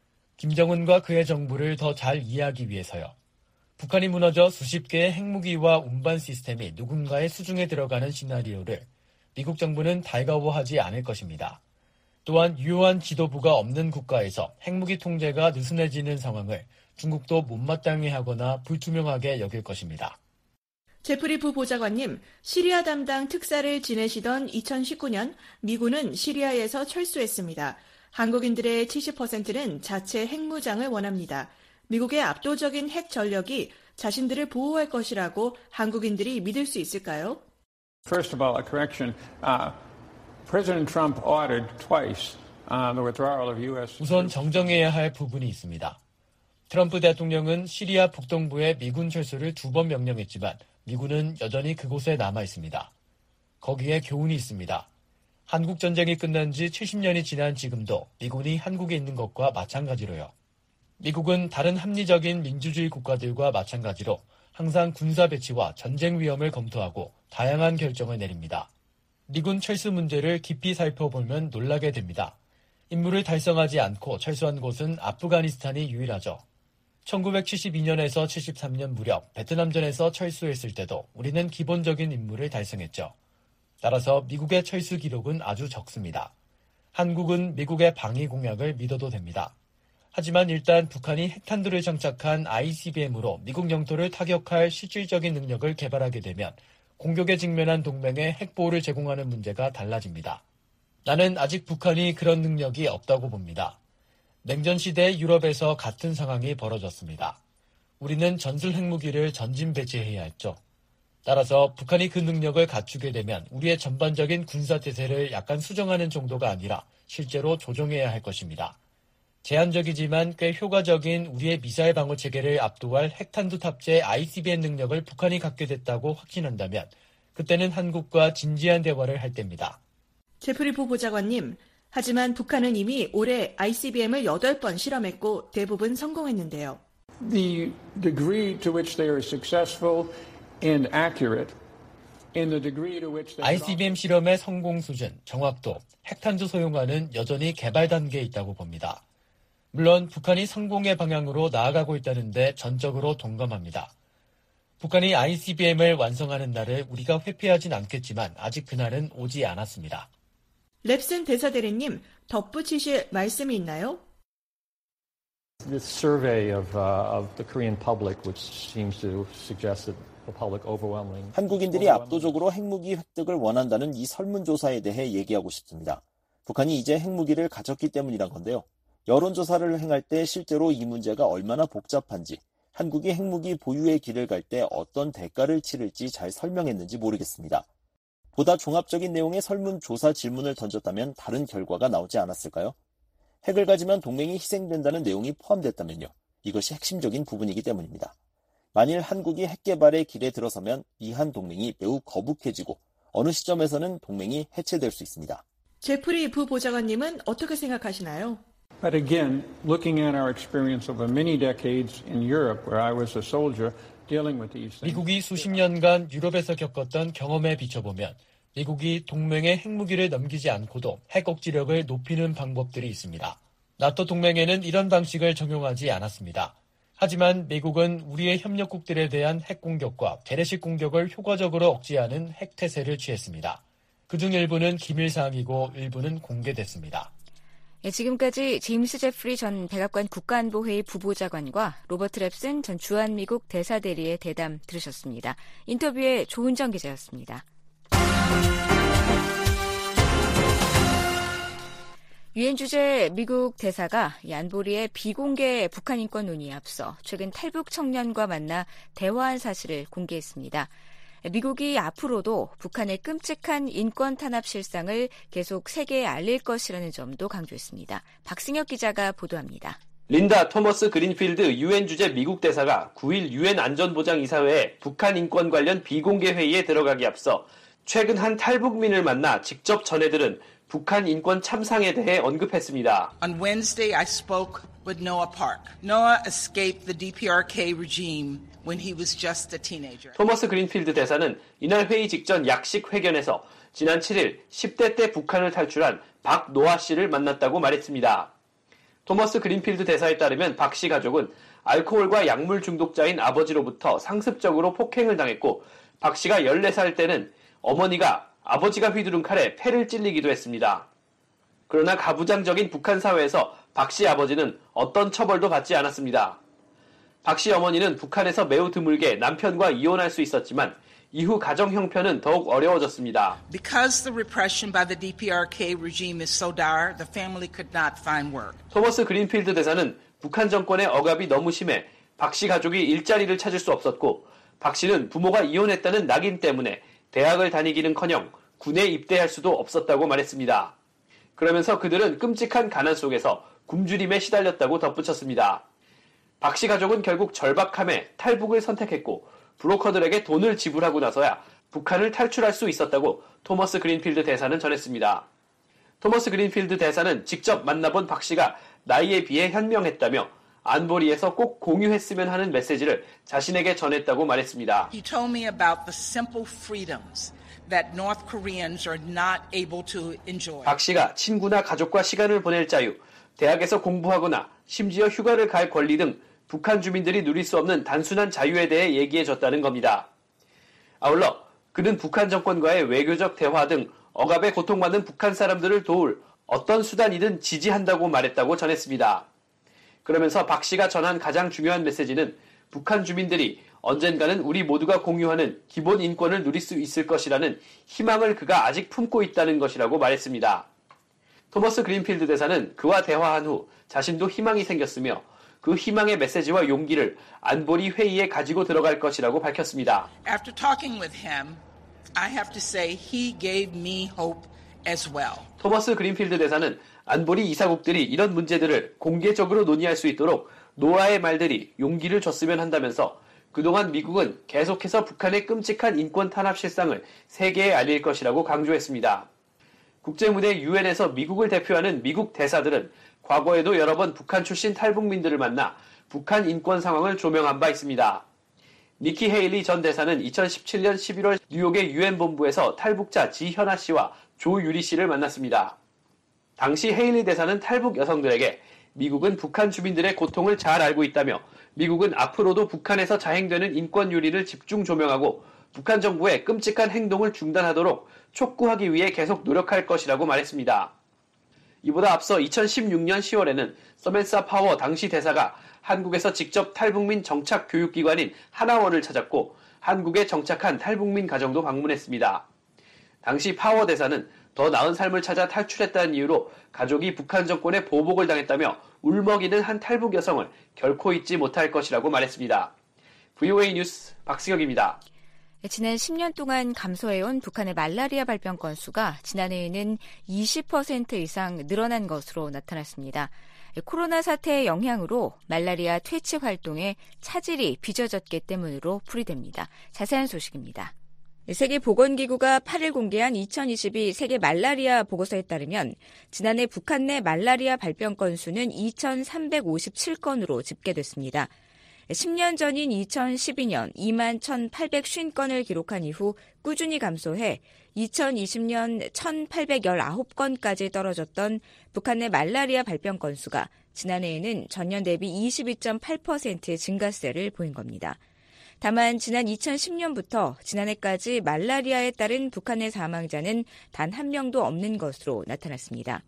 김정은과 그의 정부를 더 잘 이해하기 위해서요. 북한이 무너져 수십 개의 핵무기와 운반 시스템이 누군가의 수중에 들어가는 시나리오를 미국 정부는 달가워하지 않을 것입니다. 또한 유효한 지도부가 없는 국가에서 핵무기 통제가 느슨해지는 상황을 중국도 못마땅해 하거나 불투명하게 여길 것입니다. 제프리 부보좌관님, 시리아 담당 특사를 지내시던 이천십구 년 미군은 시리아에서 철수했습니다. 한국인들의 칠십 퍼센트는 자체 핵무장을 원합니다. 미국의 압도적인 핵 전력이 자신들을 보호할 것이라고 한국인들이 믿을 수 있을까요? First of all, a correction. Uh, President Trump ordered twice uh, the withdrawal of U S. 우선 정정해야 할 부분이 있습니다. 트럼프 대통령은 시리아 북동부의 미군 철수를 두 번 명령했지만 미군은 여전히 그곳에 남아 있습니다. 거기에 교훈이 있습니다. 한국 전쟁이 끝난 지 칠십 년이 지난 지금도 미군이 한국에 있는 것과 마찬가지로요. 미국은 다른 합리적인 민주주의 국가들과 마찬가지로 항상 군사 배치와 전쟁 위험을 검토하고 다양한 결정을 내립니다. 미군 철수 문제를 깊이 살펴보면 놀라게 됩니다. 임무를 달성하지 않고 철수한 곳은 아프가니스탄이 유일하죠. 천구백칠십이 년에서 칠십삼 년 무렵 베트남전에서 철수했을 때도 우리는 기본적인 임무를 달성했죠. 따라서 미국의 철수 기록은 아주 적습니다. 한국은 미국의 방위 공약을 믿어도 됩니다. 하지만 일단 북한이 핵탄두를 장착한 아이씨비엠으로 미국 영토를 타격할 실질적인 능력을 개발하게 되면 공격에 직면한 동맹에 핵보호를 제공하는 문제가 달라집니다. 나는 아직 북한이 그런 능력이 없다고 봅니다. 냉전 시대 유럽에서 같은 상황이 벌어졌습니다. 우리는 전술 핵무기를 전진 배치해야 했죠. 따라서 북한이 그 능력을 갖추게 되면 우리의 전반적인 군사태세를 약간 수정하는 정도가 아니라 실제로 조정해야 할 것입니다. 제한적이지만 꽤 효과적인 우리의 미사일 방어 체계를 압도할 핵탄두 탑재 아이씨비엠 능력을 북한이 갖게 됐다고 확신한다면 그때는 한국과 진지한 대화를 할 때입니다. 제프리 부보좌관님, 하지만 북한은 이미 올해 아이씨비엠을 여덟 번 실험했고 대부분 성공했는데요. The degree to which they are successful and accurate in the degree to which they 아이씨비엠 실험의 성공 수준, 정확도, 핵탄두 소용화는 여전히 개발 단계에 있다고 봅니다. 물론 북한이 성공의 방향으로 나아가고 있다는데 전적으로 동감합니다. 북한이 아이씨비엠을 완성하는 날을 우리가 회피하진 않겠지만 아직 그날은 오지 않았습니다. 랩슨 대사대리님, 덧붙이실 말씀이 있나요? This survey of, uh, of the Korean public, which seems to suggest that the public overwhelming. 한국인들이 압도적으로 핵무기 획득을 원한다는 이 설문조사에 대해 얘기하고 싶습니다. 북한이 이제 핵무기를 가졌기 때문이란 건데요. 여론조사를 행할 때 실제로 이 문제가 얼마나 복잡한지, 한국이 핵무기 보유의 길을 갈 때 어떤 대가를 치를지 잘 설명했는지 모르겠습니다. 보다 종합적인 내용의 설문조사 질문을 던졌다면 다른 결과가 나오지 않았을까요? 핵을 가지면 동맹이 희생된다는 내용이 포함됐다면요. 이것이 핵심적인 부분이기 때문입니다. 만일 한국이 핵 개발의 길에 들어서면 이한 동맹이 매우 거북해지고 어느 시점에서는 동맹이 해체될 수 있습니다. 제프리 부보좌관님은 어떻게 생각하시나요? But again, looking at our experience over many decades in Europe, where I was a soldier dealing with these things. 미국이 수십 년간 유럽에서 겪었던 경험에 비춰보면 미국이 동맹에 핵무기를 넘기지 않고도 핵 억지력을 높이는 방법들이 있습니다. 나토 동맹에는 이런 방식을 적용하지 않았습니다. 하지만 미국은 우리의 협력국들에 대한 핵 공격과 재래식 공격을 효과적으로 억제하는 핵 태세를 취했습니다. 그중 일부는 기밀사항이고 일부는 공개됐습니다. 예, 지금까지 제임스 제프리 전 백악관 국가안보회의 부보좌관과 로버트 랩슨 전 주한미국 대사대리의 대담 들으셨습니다. 인터뷰에 조은정 기자였습니다. 유엔 주재 미국 대사가 안보리의 비공개 북한 인권 논의에 앞서 최근 탈북 청년과 만나 대화한 사실을 공개했습니다. 미국이 앞으로도 북한의 끔찍한 인권 탄압 실상을 계속 세계에 알릴 것이라는 점도 강조했습니다. 박승혁 기자가 보도합니다. 린다 토머스 그린필드 유엔 주재 미국 대사가 구일 유엔 안전보장이사회에 북한 인권 관련 비공개 회의에 들어가기 앞서 최근 한 탈북민을 만나 직접 전해들은 북한 인권 참상에 대해 언급했습니다. On Wednesday, I spoke with Noah Park. Noah escaped the 디 피 알 케이 regime when he was just a teenager. 토머스 그린필드 대사는 이날 회의 직전 약식 회견에서 지난 칠일 십 대 때 북한을 탈출한 박노아 씨를 만났다고 말했습니다. 토머스 그린필드 대사에 따르면 박 씨 가족은 알코올과 약물 중독자인 아버지로부터 상습적으로 폭행을 당했고 박 씨가 열네 살 때는 어머니가 아버지가 휘두른 칼에 폐를 찔리기도 했습니다. 그러나 가부장적인 북한 사회에서 박 씨 아버지는 어떤 처벌도 받지 않았습니다. 박 씨 어머니는 북한에서 매우 드물게 남편과 이혼할 수 있었지만 이후 가정 형편은 더욱 어려워졌습니다. Because the repression by the 디 피 알 케이 regime is so dire, the family could not find work. 토머스 그린필드 대사는 북한 정권의 억압이 너무 심해 박 씨 가족이 일자리를 찾을 수 없었고 박 씨는 부모가 이혼했다는 낙인 때문에 대학을 다니기는커녕 군에 입대할 수도 없었다고 말했습니다. 그러면서 그들은 끔찍한 가난 속에서 굶주림에 시달렸다고 덧붙였습니다. 박 씨 가족은 결국 절박함에 탈북을 선택했고 브로커들에게 돈을 지불하고 나서야 북한을 탈출할 수 있었다고 토머스 그린필드 대사는 전했습니다. 토머스 그린필드 대사는 직접 만나본 박 씨가 나이에 비해 현명했다며 안보리에서 꼭 공유했으면 하는 메시지를 자신에게 전했다고 말했습니다. He told me about the simple freedoms that North Koreans are not able to enjoy. 박 씨가 친구나 가족과 시간을 보낼 자유, 대학에서 공부하거나 심지어 휴가를 갈 권리 등 북한 주민들이 누릴 수 없는 단순한 자유에 대해 얘기해줬다는 겁니다. 아울러 그는 북한 정권과의 외교적 대화 등 억압에 고통받는 북한 사람들을 도울 어떤 수단이든 지지한다고 말했다고 전했습니다. 그러면서 박 씨가 전한 가장 중요한 메시지는 북한 주민들이 언젠가는 우리 모두가 공유하는 기본 인권을 누릴 수 있을 것이라는 희망을 그가 아직 품고 있다는 것이라고 말했습니다. 토머스 그린필드 대사는 그와 대화한 후 자신도 희망이 생겼으며 그 희망의 메시지와 용기를 안보리 회의에 가지고 들어갈 것이라고 밝혔습니다. After talking with him, I have to say he gave me hope as well. 토머스 그린필드 대사는 안보리 이사국들이 이런 문제들을 공개적으로 논의할 수 있도록 노아의 말들이 용기를 줬으면 한다면서 그동안 미국은 계속해서 북한의 끔찍한 인권 탄압 실상을 세계에 알릴 것이라고 강조했습니다. 국제무대 유엔에서 미국을 대표하는 미국 대사들은 과거에도 여러 번 북한 출신 탈북민들을 만나 북한 인권 상황을 조명한 바 있습니다. 니키 헤일리 전 대사는 이천십칠년 십일월 뉴욕의 유엔 본부에서 탈북자 지현아 씨와 조유리 씨를 만났습니다. 당시 헤일리 대사는 탈북 여성들에게 미국은 북한 주민들의 고통을 잘 알고 있다며 미국은 앞으로도 북한에서 자행되는 인권 유린을 집중 조명하고 북한 정부의 끔찍한 행동을 중단하도록 촉구하기 위해 계속 노력할 것이라고 말했습니다. 이보다 앞서 이천십육년 시월에는 서멘사 파워 당시 대사가 한국에서 직접 탈북민 정착 교육기관인 하나원을 찾았고 한국에 정착한 탈북민 가정도 방문했습니다. 당시 파워 대사는 더 나은 삶을 찾아 탈출했다는 이유로 가족이 북한 정권에 보복을 당했다며 울먹이는 한 탈북 여성을 결코 잊지 못할 것이라고 말했습니다. 브이오에이 뉴스 박승혁입니다. 지난 십 년 동안 감소해온 북한의 말라리아 발병 건수가 지난해에는 이십 퍼센트 이상 늘어난 것으로 나타났습니다. 코로나 사태의 영향으로 말라리아 퇴치 활동에 차질이 빚어졌기 때문으로 풀이됩니다. 자세한 소식입니다. 세계보건기구가 팔일 공개한 이천이십이 세계 말라리아 보고서에 따르면 지난해 북한 내 말라리아 발병 건수는 이천삼백오십칠 건으로 집계됐습니다. 십 년 전인 이천십이년 이만 천팔백오십 건을 기록한 이후 꾸준히 감소해 이천이십년 천팔백십구 건까지 떨어졌던 북한 내 말라리아 발병 건수가 지난해에는 전년 대비 이십이 점 팔 퍼센트의 증가세를 보인 겁니다. 다만 지난 이천십년부터 지난해까지 말라리아에 따른 북한의 사망자는 단 한 명도 없는 것으로 나타났습니다.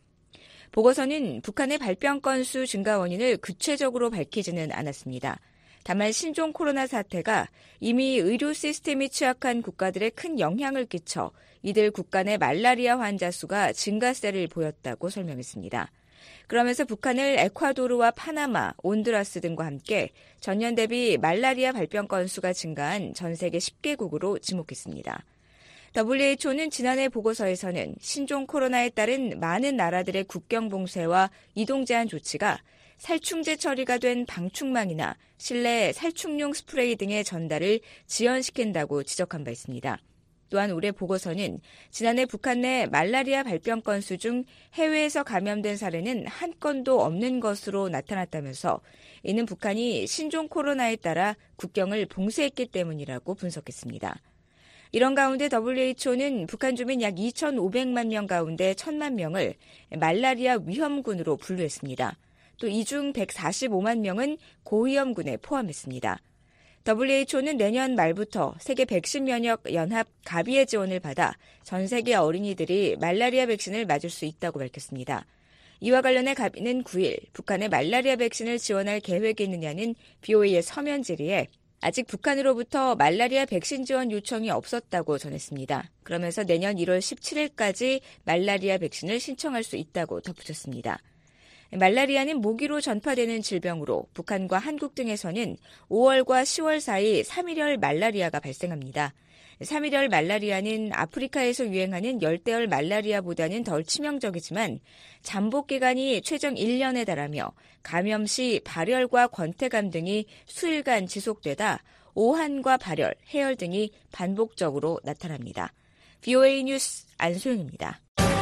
보고서는 북한의 발병 건수 증가 원인을 구체적으로 밝히지는 않았습니다. 다만 신종 코로나 사태가 이미 의료 시스템이 취약한 국가들에 큰 영향을 끼쳐 이들 국가 내 말라리아 환자 수가 증가세를 보였다고 설명했습니다. 그러면서 북한을 에콰도르와 파나마, 온두라스 등과 함께 전년 대비 말라리아 발병 건수가 증가한 전 세계 십 개국으로 지목했습니다. 더블유에이치오는 지난해 보고서에서는 신종 코로나에 따른 많은 나라들의 국경 봉쇄와 이동 제한 조치가 살충제 처리가 된 방충망이나 실내 살충용 스프레이 등의 전달을 지연시킨다고 지적한 바 있습니다. 또한 올해 보고서는 지난해 북한 내 말라리아 발병 건수 중 해외에서 감염된 사례는 한 건도 없는 것으로 나타났다면서 이는 북한이 신종 코로나에 따라 국경을 봉쇄했기 때문이라고 분석했습니다. 이런 가운데 더블유에이치오는 북한 주민 약 이천오백만 명 가운데 천만 명을 말라리아 위험군으로 분류했습니다. 또 이 중 백사십오만 명은 고위험군에 포함했습니다. 더블유에이치오는 내년 말부터 세계 백신 면역 연합 가비의 지원을 받아 전 세계 어린이들이 말라리아 백신을 맞을 수 있다고 밝혔습니다. 이와 관련해 가비는 구 일 북한에 말라리아 백신을 지원할 계획이 있느냐는 비오에이의 서면 질의에 아직 북한으로부터 말라리아 백신 지원 요청이 없었다고 전했습니다. 그러면서 내년 일월 십칠일까지 말라리아 백신을 신청할 수 있다고 덧붙였습니다. 말라리아는 모기로 전파되는 질병으로 북한과 한국 등에서는 오월과 시월 사이 삼일열 말라리아가 발생합니다. 삼일열 말라리아는 아프리카에서 유행하는 열대열 말라리아보다는 덜 치명적이지만 잠복 기간이 최정 일 년에 달하며 감염 시 발열과 권태감 등이 수일간 지속되다 오한과 발열, 해열 등이 반복적으로 나타납니다. 비오에이 뉴스 안소영입니다.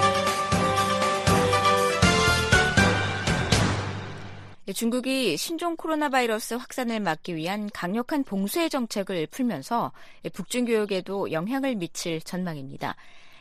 중국이 신종 코로나 바이러스 확산을 막기 위한 강력한 봉쇄 정책을 풀면서 북중 교역에도 영향을 미칠 전망입니다.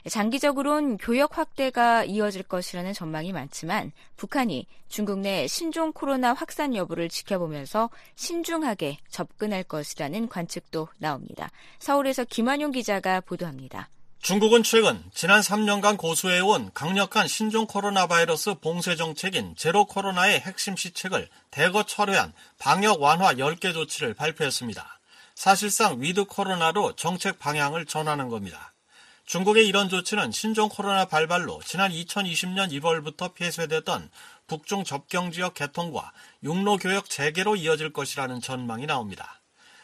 장기적으로는 교역 확대가 이어질 것이라는 전망이 많지만 북한이 중국 내 신종 코로나 확산 여부를 지켜보면서 신중하게 접근할 것이라는 관측도 나옵니다. 서울에서 김환용 기자가 보도합니다. 중국은 최근 지난 삼 년간 고수해온 강력한 신종 코로나 바이러스 봉쇄 정책인 제로 코로나의 핵심 시책을 대거 철회한 방역 완화 열 개 조치를 발표했습니다. 사실상 위드 코로나로 정책 방향을 전하는 겁니다. 중국의 이런 조치는 신종 코로나 발발로 지난 이천이십년 일월부터 폐쇄됐던 북중 접경지역 개통과 육로교역 재개로 이어질 것이라는 전망이 나옵니다.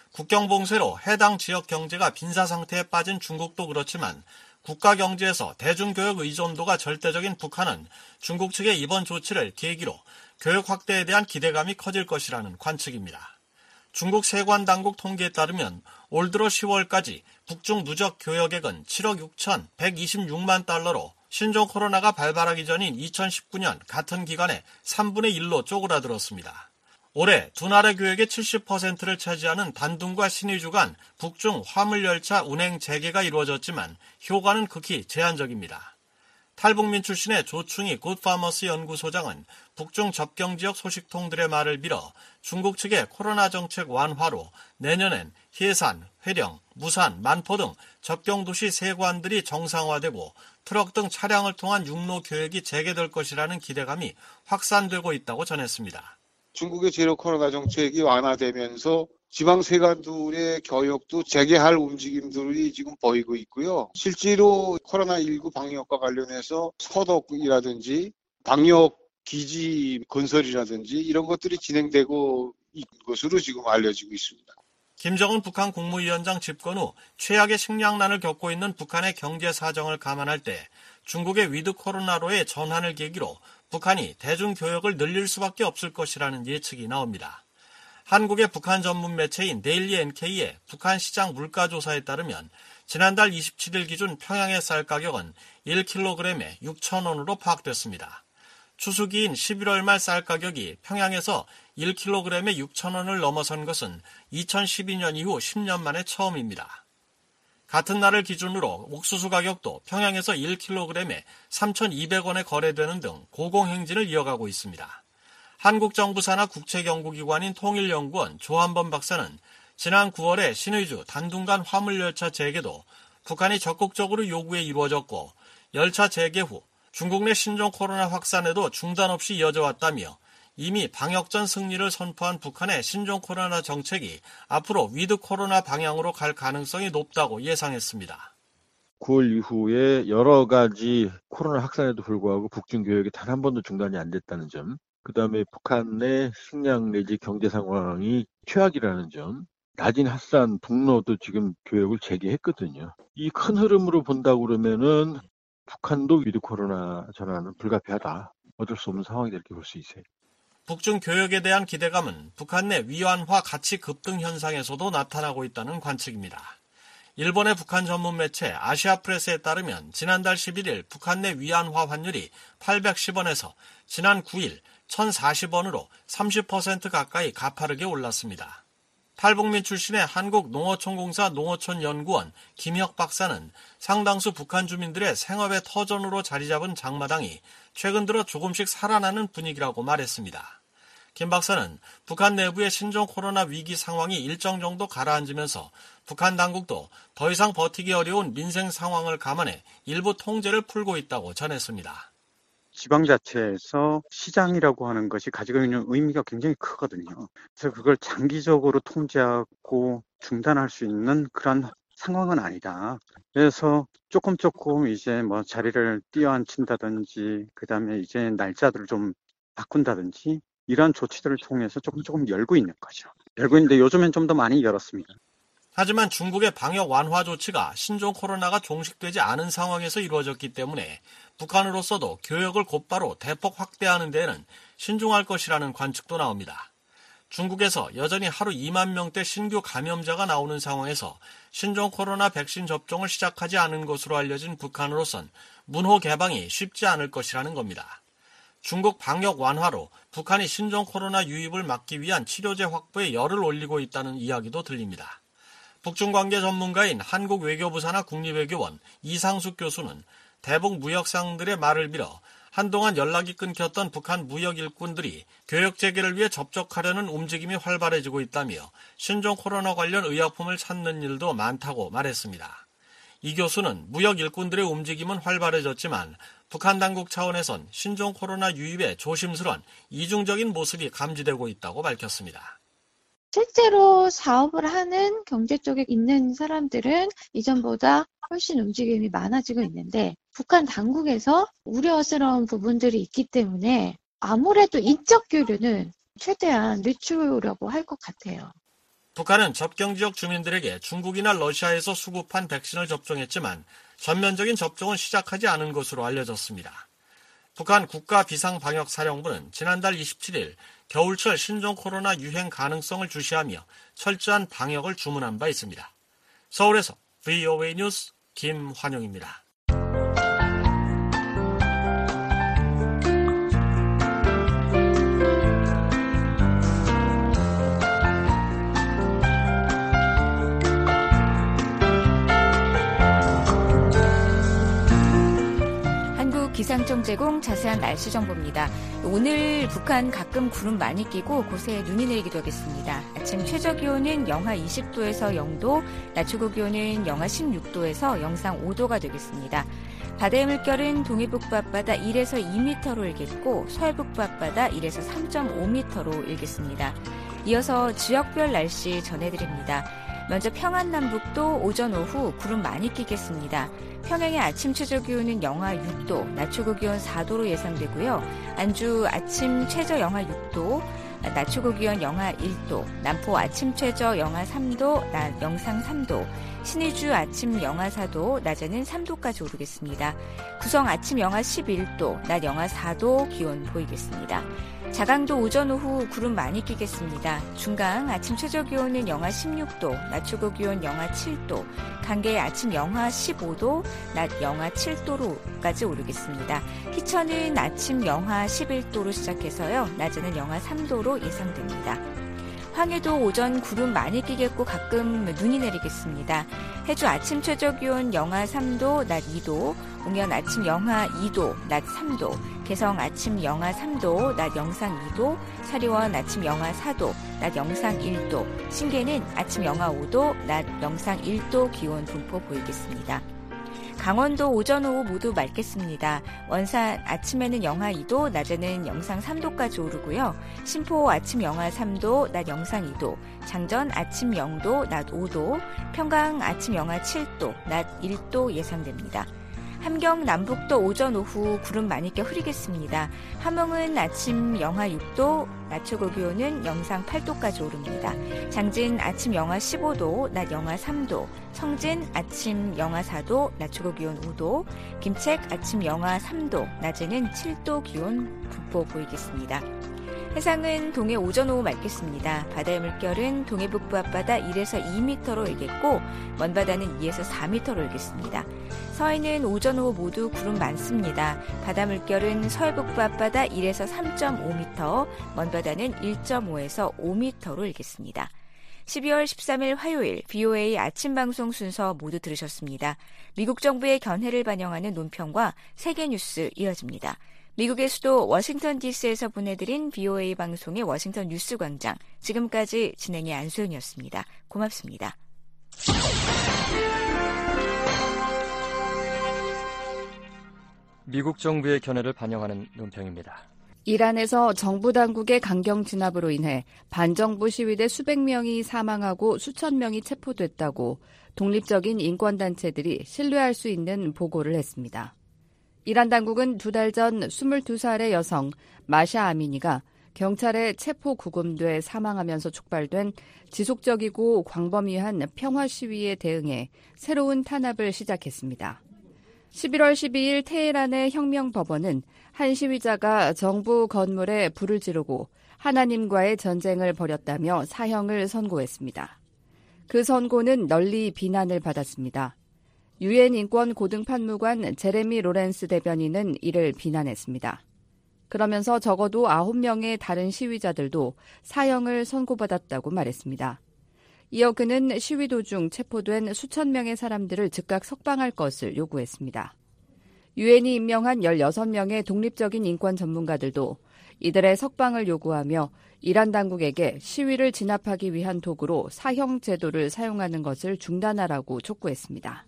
국경 봉쇄로 해당 지역 경제가 빈사 상태에 빠진 중국도 그렇지만 국가 경제에서 대중교역 의존도가 절대적인 북한은 중국 측의 이번 조치를 계기로 교역 확대에 대한 기대감이 커질 것이라는 관측입니다. 중국 세관당국 통계에 따르면 올 들어 시월까지 북중 누적 교역액은 칠억 육천백이십육만 달러로 신종 코로나가 발발하기 전인 이천십구년 같은 기간에 삼분의 일로 쪼그라들었습니다. 올해 두 나라 교역의 칠십 퍼센트를 차지하는 단둥과 신의주 간 북중 화물열차 운행 재개가 이루어졌지만 효과는 극히 제한적입니다. 탈북민 출신의 조충희 굿파머스 연구소장은 북중 접경지역 소식통들의 말을 빌어 중국 측의 코로나 정책 완화로 내년엔 해산, 회령, 무산, 만포 등 접경도시 세관들이 정상화되고 트럭 등 차량을 통한 육로 교역이 재개될 것이라는 기대감이 확산되고 있다고 전했습니다. 중국의 제로 코로나 정책이 완화되면서 지방 세관들의 교역도 재개할 움직임들이 지금 보이고 있고요. 실제로 코로나십구 방역과 관련해서 소독이라든지 방역 기지 건설이라든지 이런 것들이 진행되고 있는 것으로 지금 알려지고 있습니다. 김정은 북한 국무위원장 집권 후 최악의 식량난을 겪고 있는 북한의 경제 사정을 감안할 때 중국의 위드 코로나로의 전환을 계기로 북한이 대중교역을 늘릴 수밖에 없을 것이라는 예측이 나옵니다. 한국의 북한 전문 매체인 데일리 엔케이의 북한 시장 물가조사에 따르면 지난달 이십칠일 기준 평양의 쌀 가격은 일 킬로그램에 육천 원으로 파악됐습니다. 추수기인 십일월 말 쌀 가격이 평양에서 일 킬로그램에 육천 원을 넘어선 것은 이천십이년 이후 십 년 만에 처음입니다. 같은 날을 기준으로 옥수수 가격도 평양에서 일 킬로그램에 삼천이백 원에 거래되는 등 고공행진을 이어가고 있습니다. 한국 정부 산하 국책연구기관인 통일연구원 조한범 박사는 지난 구월에 신의주 단둥간 화물열차 재개도 북한이 적극적으로 요구해 이루어졌고 열차 재개 후 중국 내 신종 코로나 확산에도 중단 없이 이어져 왔다며 이미 방역전 승리를 선포한 북한의 신종 코로나 정책이 앞으로 위드 코로나 방향으로 갈 가능성이 높다고 예상했습니다. 구월 이후에 여러 가지 코로나 확산에도 불구하고 북중 교역이 단 한 번도 중단이 안 됐다는 점, 그 다음에 북한의 식량 내지 경제 상황이 최악이라는 점, 나진 핫산 북로도 지금 교역을 재개했거든요. 이 큰 흐름으로 본다고 그러면은 북한도 위드 코로나 전환은 불가피하다. 어쩔 수 없는 상황이 이렇게 볼 수 있어요. 북중 교역에 대한 기대감은 북한 내 위안화 가치 급등 현상에서도 나타나고 있다는 관측입니다. 일본의 북한 전문 매체 아시아프레스에 따르면 지난달 십일일 북한 내 위안화 환율이 팔백십 원에서 지난 구일 천사십 원으로 삼십 퍼센트 가까이 가파르게 올랐습니다. 탈북민 출신의 한국농어촌공사 농어촌연구원 김혁 박사는 상당수 북한 주민들의 생업의 터전으로 자리 잡은 장마당이 최근 들어 조금씩 살아나는 분위기라고 말했습니다. 김 박사는 북한 내부의 신종 코로나 위기 상황이 일정 정도 가라앉으면서 북한 당국도 더 이상 버티기 어려운 민생 상황을 감안해 일부 통제를 풀고 있다고 전했습니다. 지방 자체에서 시장이라고 하는 것이 가지고 있는 의미가 굉장히 크거든요. 그래서 그걸 장기적으로 통제하고 중단할 수 있는 그런 상황은 아니다. 그래서 조금 조금 이제 뭐 자리를 띄어앉힌다든지, 그 다음에 이제 날짜들을 좀 바꾼다든지, 이러한 조치들을 통해서 조금 조금 열고 있는 거죠. 열고 있는데 요즘엔 좀 더 많이 열었습니다. 하지만 중국의 방역 완화 조치가 신종 코로나가 종식되지 않은 상황에서 이루어졌기 때문에 북한으로서도 교역을 곧바로 대폭 확대하는 데에는 신중할 것이라는 관측도 나옵니다. 중국에서 여전히 하루 이만 명대 신규 감염자가 나오는 상황에서 신종 코로나 백신 접종을 시작하지 않은 것으로 알려진 북한으로선 문호 개방이 쉽지 않을 것이라는 겁니다. 중국 방역 완화로 북한이 신종 코로나 유입을 막기 위한 치료제 확보에 열을 올리고 있다는 이야기도 들립니다. 북중 관계 전문가인 한국외교부 산하 국립외교원 이상숙 교수는 대북 무역상들의 말을 빌어 한동안 연락이 끊겼던 북한 무역 일꾼들이 교역 재개를 위해 접촉하려는 움직임이 활발해지고 있다며 신종 코로나 관련 의약품을 찾는 일도 많다고 말했습니다. 이 교수는 무역 일꾼들의 움직임은 활발해졌지만 북한 당국 차원에선 신종 코로나 유입에 조심스런 이중적인 모습이 감지되고 있다고 밝혔습니다. 실제로 사업을 하는 경제 쪽에 있는 사람들은 이전보다 훨씬 움직임이 많아지고 있는데 북한 당국에서 우려스러운 부분들이 있기 때문에 아무래도 인적 교류는 최대한 늦추려고 할 것 같아요. 북한은 접경 지역 주민들에게 중국이나 러시아에서 수급한 백신을 접종했지만 전면적인 접종은 시작하지 않은 것으로 알려졌습니다. 북한 국가비상방역사령부는 지난달 이십칠일 겨울철 신종 코로나 유행 가능성을 주시하며 철저한 방역을 주문한 바 있습니다. 서울에서 브이오에이 뉴스 김환용입니다. 기상청 제공 자세한 날씨 정보입니다. 오늘 북한 가끔 구름 많이 끼고 곳에 눈이 내리기도 하겠습니다. 아침 최저 기온은 영하 이십 도에서 영 도, 낮 최고 기온은 영하 십육 도에서 영상 오 도가 되겠습니다. 바다의 물결은 동해북부 앞바다 일에서 이 미터로 일겠고 서해북부 앞바다 일에서 삼 점 오 미터로 일겠습니다. 이어서 지역별 날씨 전해드립니다. 먼저 평안남북도 오전 오후 구름 많이 끼겠습니다. 평양의 아침 최저 기온은 영하 육 도, 낮 최고 기온 사 도로 예상되고요. 안주 아침 최저 영하 육 도, 낮 최고 기온 영하 일 도, 남포 아침 최저 영하 삼 도, 낮 영상 삼 도, 신의주 아침 영하 사 도, 낮에는 삼 도까지 오르겠습니다. 구성 아침 영하 십일 도, 낮 영하 사 도 기온 보이겠습니다. 자강도 오전 오후 구름 많이 끼겠습니다. 중강 아침 최저 기온은 영하 십육 도, 낮 최고 기온 영하 칠 도, 강계 아침 영하 십오 도, 낮 영하 칠 도로까지 오르겠습니다. 희천은 아침 영하 십일 도로 시작해서요. 낮에는 영하 삼 도로 예상됩니다. 황해도 오전 구름 많이 끼겠고 가끔 눈이 내리겠습니다. 해주 아침 최저 기온 영하 삼 도, 낮 이 도, 옥천 아침 영하 이 도, 낮 삼 도, 개성 아침 영하 삼 도, 낮 영상 이 도, 사리원 아침 영하 사 도, 낮 영상 일 도, 신계는 아침 영하 오 도, 낮 영상 일 도 기온 분포 보이겠습니다. 강원도 오전 오후 모두 맑겠습니다. 원산 아침에는 영하 이 도, 낮에는 영상 삼 도까지 오르고요. 신포 아침 영하 삼 도, 낮 영상 이 도, 장전 아침 영 도, 낮 오 도, 평강 아침 영하 칠 도, 낮 일 도 예상됩니다. 함경 남북도 오전 오후 구름 많이 껴 흐리겠습니다. 함흥은 아침 영하 육 도, 낮 최고 기온은 영상 팔 도까지 오릅니다. 장진 아침 영하 십오 도, 낮 영하 삼 도, 청진 아침 영하 사 도, 낮 최고 기온 오 도, 김책 아침 영하 삼 도, 낮에는 칠 도 기온 북보 보이겠습니다. 해상은 동해 오전 오후 맑겠습니다. 바다의 물결은 동해 북부 앞바다 일에서 이 미터로 일겠고 먼바다는 이에서 사 미터로 일겠습니다. 서해는 오전 오후 모두 구름 많습니다. 바다 물결은 서해 북부 앞바다 일에서 삼 점 오 미터, 먼바다는 일 점 오에서 오 미터로 일겠습니다. 십이월 십삼일 화요일 브이오에이 아침 방송 순서 모두 들으셨습니다. 미국 정부의 견해를 반영하는 논평과 세계 뉴스 이어집니다. 미국의 수도 워싱턴 디씨에서 보내드린 브이오에이 방송의 워싱턴 뉴스 광장. 지금까지 진행의 안소연이었습니다. 고맙습니다. 미국 정부의 견해를 반영하는 논평입니다. 이란에서 정부 당국의 강경 진압으로 인해 반정부 시위대 수백 명이 사망하고 수천 명이 체포됐다고 독립적인 인권단체들이 신뢰할 수 있는 보고를 했습니다. 이란 당국은 두 달 전 스물두 살의 여성 마샤 아미니가 경찰에 체포 구금돼 사망하면서 촉발된 지속적이고 광범위한 평화 시위에 대응해 새로운 탄압을 시작했습니다. 십일월 십이일 테헤란의 혁명법원은 한 시위자가 정부 건물에 불을 지르고 하나님과의 전쟁을 벌였다며 사형을 선고했습니다. 그 선고는 널리 비난을 받았습니다. 유엔 인권 고등판무관 제레미 로렌스 대변인은 이를 비난했습니다. 그러면서 적어도 아홉 명의 다른 시위자들도 사형을 선고받았다고 말했습니다. 이어 그는 시위 도중 체포된 수천 명의 사람들을 즉각 석방할 것을 요구했습니다. 유엔이 임명한 열여섯 명의 독립적인 인권 전문가들도 이들의 석방을 요구하며 이란 당국에게 시위를 진압하기 위한 도구로 사형 제도를 사용하는 것을 중단하라고 촉구했습니다.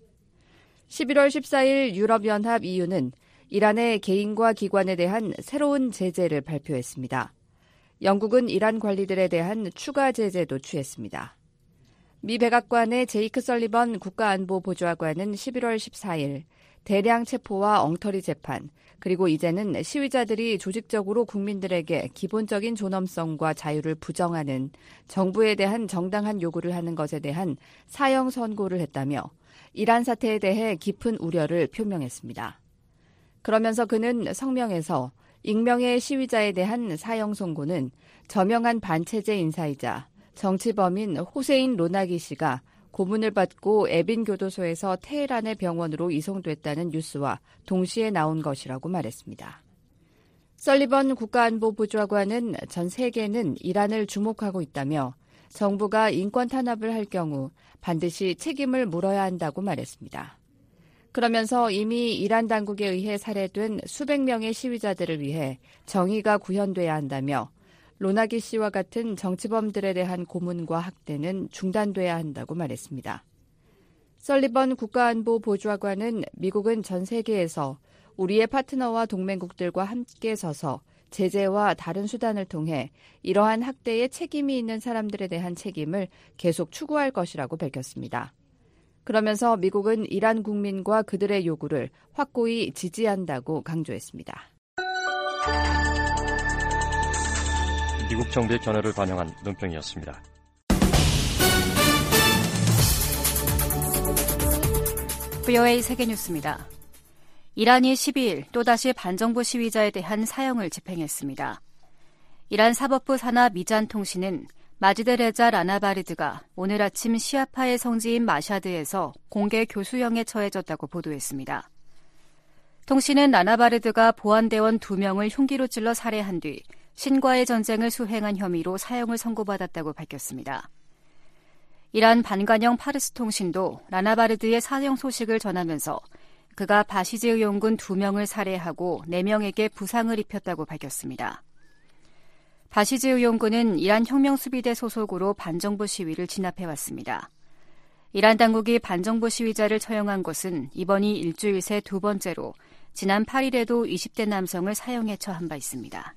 십일월 십사일 유럽연합 이유는 이란의 개인과 기관에 대한 새로운 제재를 발표했습니다. 영국은 이란 관리들에 대한 추가 제재도 취했습니다. 미 백악관의 제이크 설리번 국가안보보좌관은 십일월 십사일 대량 체포와 엉터리 재판, 그리고 이제는 시위자들이 조직적으로 국민들에게 기본적인 존엄성과 자유를 부정하는 정부에 대한 정당한 요구를 하는 것에 대한 사형 선고를 했다며 이란 사태에 대해 깊은 우려를 표명했습니다. 그러면서 그는 성명에서 익명의 시위자에 대한 사형 선고는 저명한 반체제 인사이자 정치범인 호세인 로나기 씨가 고문을 받고 에빈 교도소에서 테헤란의 병원으로 이송됐다는 뉴스와 동시에 나온 것이라고 말했습니다. 설리번 국가안보보좌관은 전 세계는 이란을 주목하고 있다며 정부가 인권 탄압을 할 경우 반드시 책임을 물어야 한다고 말했습니다. 그러면서 이미 이란 당국에 의해 살해된 수백 명의 시위자들을 위해 정의가 구현돼야 한다며 로나기 씨와 같은 정치범들에 대한 고문과 학대는 중단돼야 한다고 말했습니다. 설리번 국가안보보좌관은 미국은 전 세계에서 우리의 파트너와 동맹국들과 함께 서서 제재와 다른 수단을 통해 이러한 학대에 책임이 있는 사람들에 대한 책임을 계속 추구할 것이라고 밝혔습니다. 그러면서 미국은 이란 국민과 그들의 요구를 확고히 지지한다고 강조했습니다. 미국 정부의 견해를 반영한 논평이었습니다. 브이오에이 세계뉴스입니다. 이란이 십이일 또다시 반정부 시위자에 대한 사형을 집행했습니다. 이란 사법부 산하 미잔통신은 마지드 레자 라나바리드가 오늘 아침 시아파의 성지인 마샤드에서 공개 교수형에 처해졌다고 보도했습니다. 통신은 라나바리드가 보안대원 두 명을 흉기로 찔러 살해한 뒤 신과의 전쟁을 수행한 혐의로 사형을 선고받았다고 밝혔습니다. 이란 반관영 파르스 통신도 라나바르드의 사형 소식을 전하면서 그가 바시즈 의용군 두 명을 살해하고 네 명에게 부상을 입혔다고 밝혔습니다. 바시즈 의용군은 이란 혁명수비대 소속으로 반정부 시위를 진압해왔습니다. 이란 당국이 반정부 시위자를 처형한 것은 이번이 일주일 새 두 번째로 지난 팔 일에도 이십 대 남성을 사형에 처한 바 있습니다.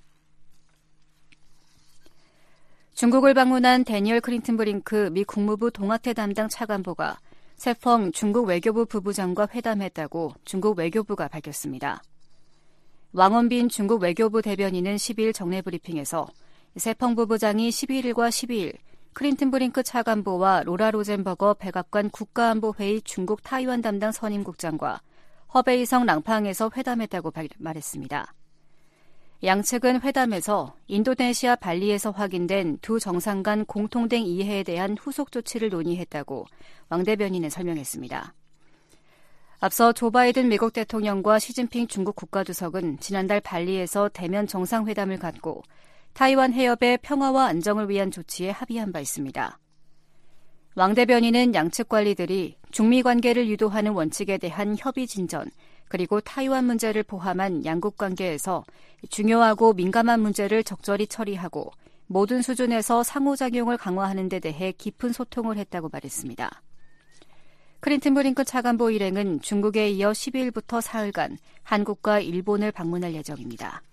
중국을 방문한 데니얼 클린턴 브링크 미 국무부 동아태 담당 차관보가 세펑 중국 외교부 부부장과 회담했다고 중국 외교부가 밝혔습니다. 왕원빈 중국 외교부 대변인은 십이 일 정례 브리핑에서 세펑 부부장이 십일 일과 십이 일 클린턴 브링크 차관보와 로라 로젠버거 백악관 국가안보회의 중국 타이완 담당 선임국장과 허베이성 랑팡에서 회담했다고 말했습니다. 양측은 회담에서 인도네시아 발리에서 확인된 두 정상 간 공통된 이해에 대한 후속 조치를 논의했다고 왕 대변인은 설명했습니다. 앞서 조 바이든 미국 대통령과 시진핑 중국 국가주석은 지난달 발리에서 대면 정상회담을 갖고 타이완 해협의 평화와 안정을 위한 조치에 합의한 바 있습니다. 왕 대변인은 양측 관리들이 중미 관계를 유도하는 원칙에 대한 협의 진전, 그리고 타이완 문제를 포함한 양국 관계에서 중요하고 민감한 문제를 적절히 처리하고 모든 수준에서 상호작용을 강화하는 데 대해 깊은 소통을 했다고 말했습니다. 클린턴 브링크 차관보 일행은 중국에 이어 십이 일부터 사흘간 한국과 일본을 방문할 예정입니다.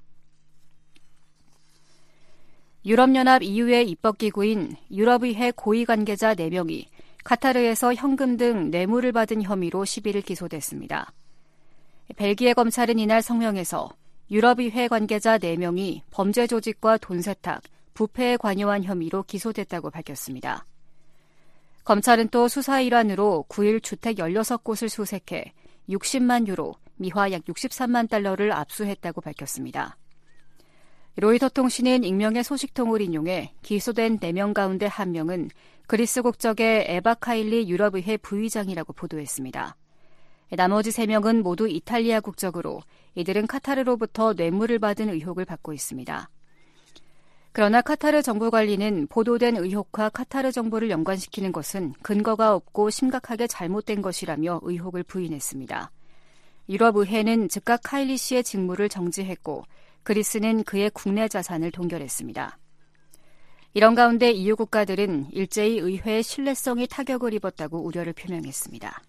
유럽연합 이유의 입법기구인 유럽의회 고위 관계자 네 명이 카타르에서 현금 등 뇌물을 받은 혐의로 십일 일 기소됐습니다. 벨기에 검찰은 이날 성명에서 유럽의회 관계자 네 명이 범죄 조직과 돈 세탁, 부패에 관여한 혐의로 기소됐다고 밝혔습니다. 검찰은 또 수사 일환으로 구 일 주택 열여섯 곳을 수색해 육십만 유로, 미화 약 육십삼만 달러를 압수했다고 밝혔습니다. 로이터 통신은 익명의 소식통을 인용해 기소된 네 명 가운데 한 명은 그리스 국적의 에바 카일리 유럽의회 부의장이라고 보도했습니다. 나머지 세 명은 모두 이탈리아 국적으로 이들은 카타르로부터 뇌물을 받은 의혹을 받고 있습니다. 그러나 카타르 정부 관리는 보도된 의혹과 카타르 정부를 연관시키는 것은 근거가 없고 심각하게 잘못된 것이라며 의혹을 부인했습니다. 유럽의회는 즉각 카일리 씨의 직무를 정지했고 그리스는 그의 국내 자산을 동결했습니다. 이런 가운데 이유 국가들은 일제히 의회의 신뢰성이 타격을 입었다고 우려를 표명했습니다.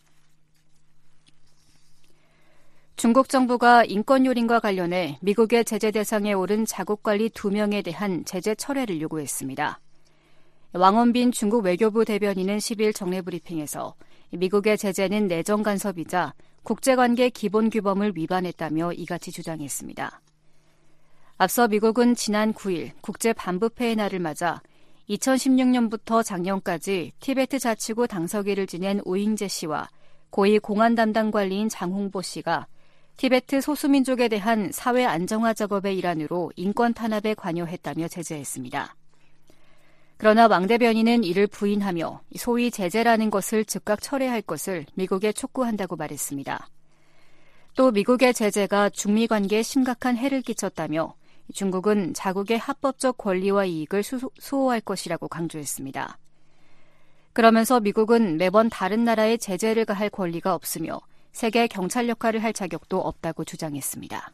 중국 정부가 인권 요린과 관련해 미국의 제재 대상에 오른 자국관리 두 명에 대한 제재 철회를 요구했습니다. 왕원빈 중국 외교부 대변인은 십이 일 정례 브리핑에서 미국의 제재는 내정 간섭이자 국제관계 기본 규범을 위반했다며 이같이 주장했습니다. 앞서 미국은 지난 구 일 국제 반부패의 날을 맞아 이천십육 년부터 작년까지 티베트 자치구 당서기를 지낸 오잉제 씨와 고위 공안 담당 관리인 장홍보 씨가 티베트 소수민족에 대한 사회 안정화 작업의 일환으로 인권 탄압에 관여했다며 제재했습니다. 그러나 왕 대변인은 이를 부인하며 소위 제재라는 것을 즉각 철회할 것을 미국에 촉구한다고 말했습니다. 또 미국의 제재가 중미 관계에 심각한 해를 끼쳤다며 중국은 자국의 합법적 권리와 이익을 수, 수호할 것이라고 강조했습니다. 그러면서 미국은 매번 다른 나라에 제재를 가할 권리가 없으며 세계 경찰 역할을 할 자격도 없다고 주장했습니다.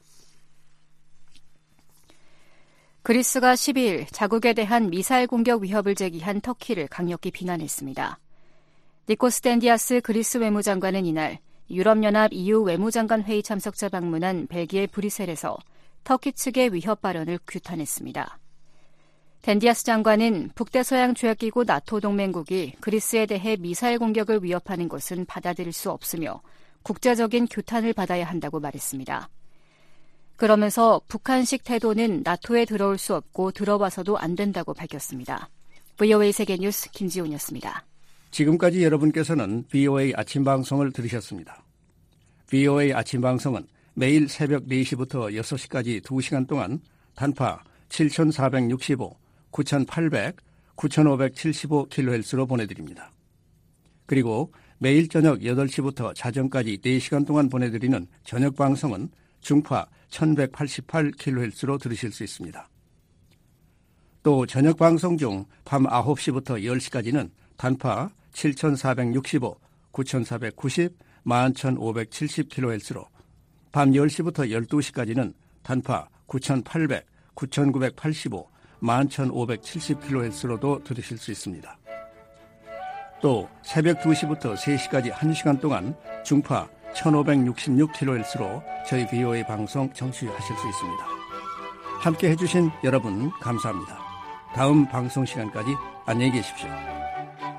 그리스가 십이 일 자국에 대한 미사일 공격 위협을 제기한 터키를 강력히 비난했습니다. 니코스 댄디아스 그리스 외무장관은 이날 유럽연합 이유 외무장관 회의 참석자 방문한 벨기에 브뤼셀에서 터키 측의 위협 발언을 규탄했습니다. 댄디아스 장관은 북대서양 조약기구 나토 동맹국이 그리스에 대해 미사일 공격을 위협하는 것은 받아들일 수 없으며 국제적인 규탄을 받아야 한다고 말했습니다. 그러면서 북한식 태도는 나토에 들어올 수 없고 들어와서도 안 된다고 밝혔습니다. 브이오에이 세계뉴스 김지훈이었습니다. 지금까지 여러분께서는 브이오에이 아침방송을 들으셨습니다. 브이오에이 아침방송은 매일 새벽 네 시부터 여섯 시까지 두 시간 동안 단파 칠천사백육십오, 구천팔백, 구천오백칠십오 킬로헤르츠로 보내드립니다. 그리고 매일 저녁 여덟 시부터 자정까지 네 시간 동안 보내드리는 저녁 방송은 중파 천백팔십팔 킬로헤르츠로 들으실 수 있습니다. 또 저녁 방송 중 밤 아홉 시부터 열 시까지는 단파 칠천사백육십오, 구천사백구십, 만 천오백칠십 킬로헤르츠로 밤 열 시부터 열두 시까지는 단파 구천팔백, 구천구백팔십오, 만 천오백칠십 킬로헤르츠로도 들으실 수 있습니다. 또 새벽 두 시부터 세 시까지 한 시간 동안 중파 천오백육십육 킬로헤르츠로 저희 비오에이 방송 청취하실 수 있습니다. 함께 해주신 여러분 감사합니다. 다음 방송 시간까지 안녕히 계십시오.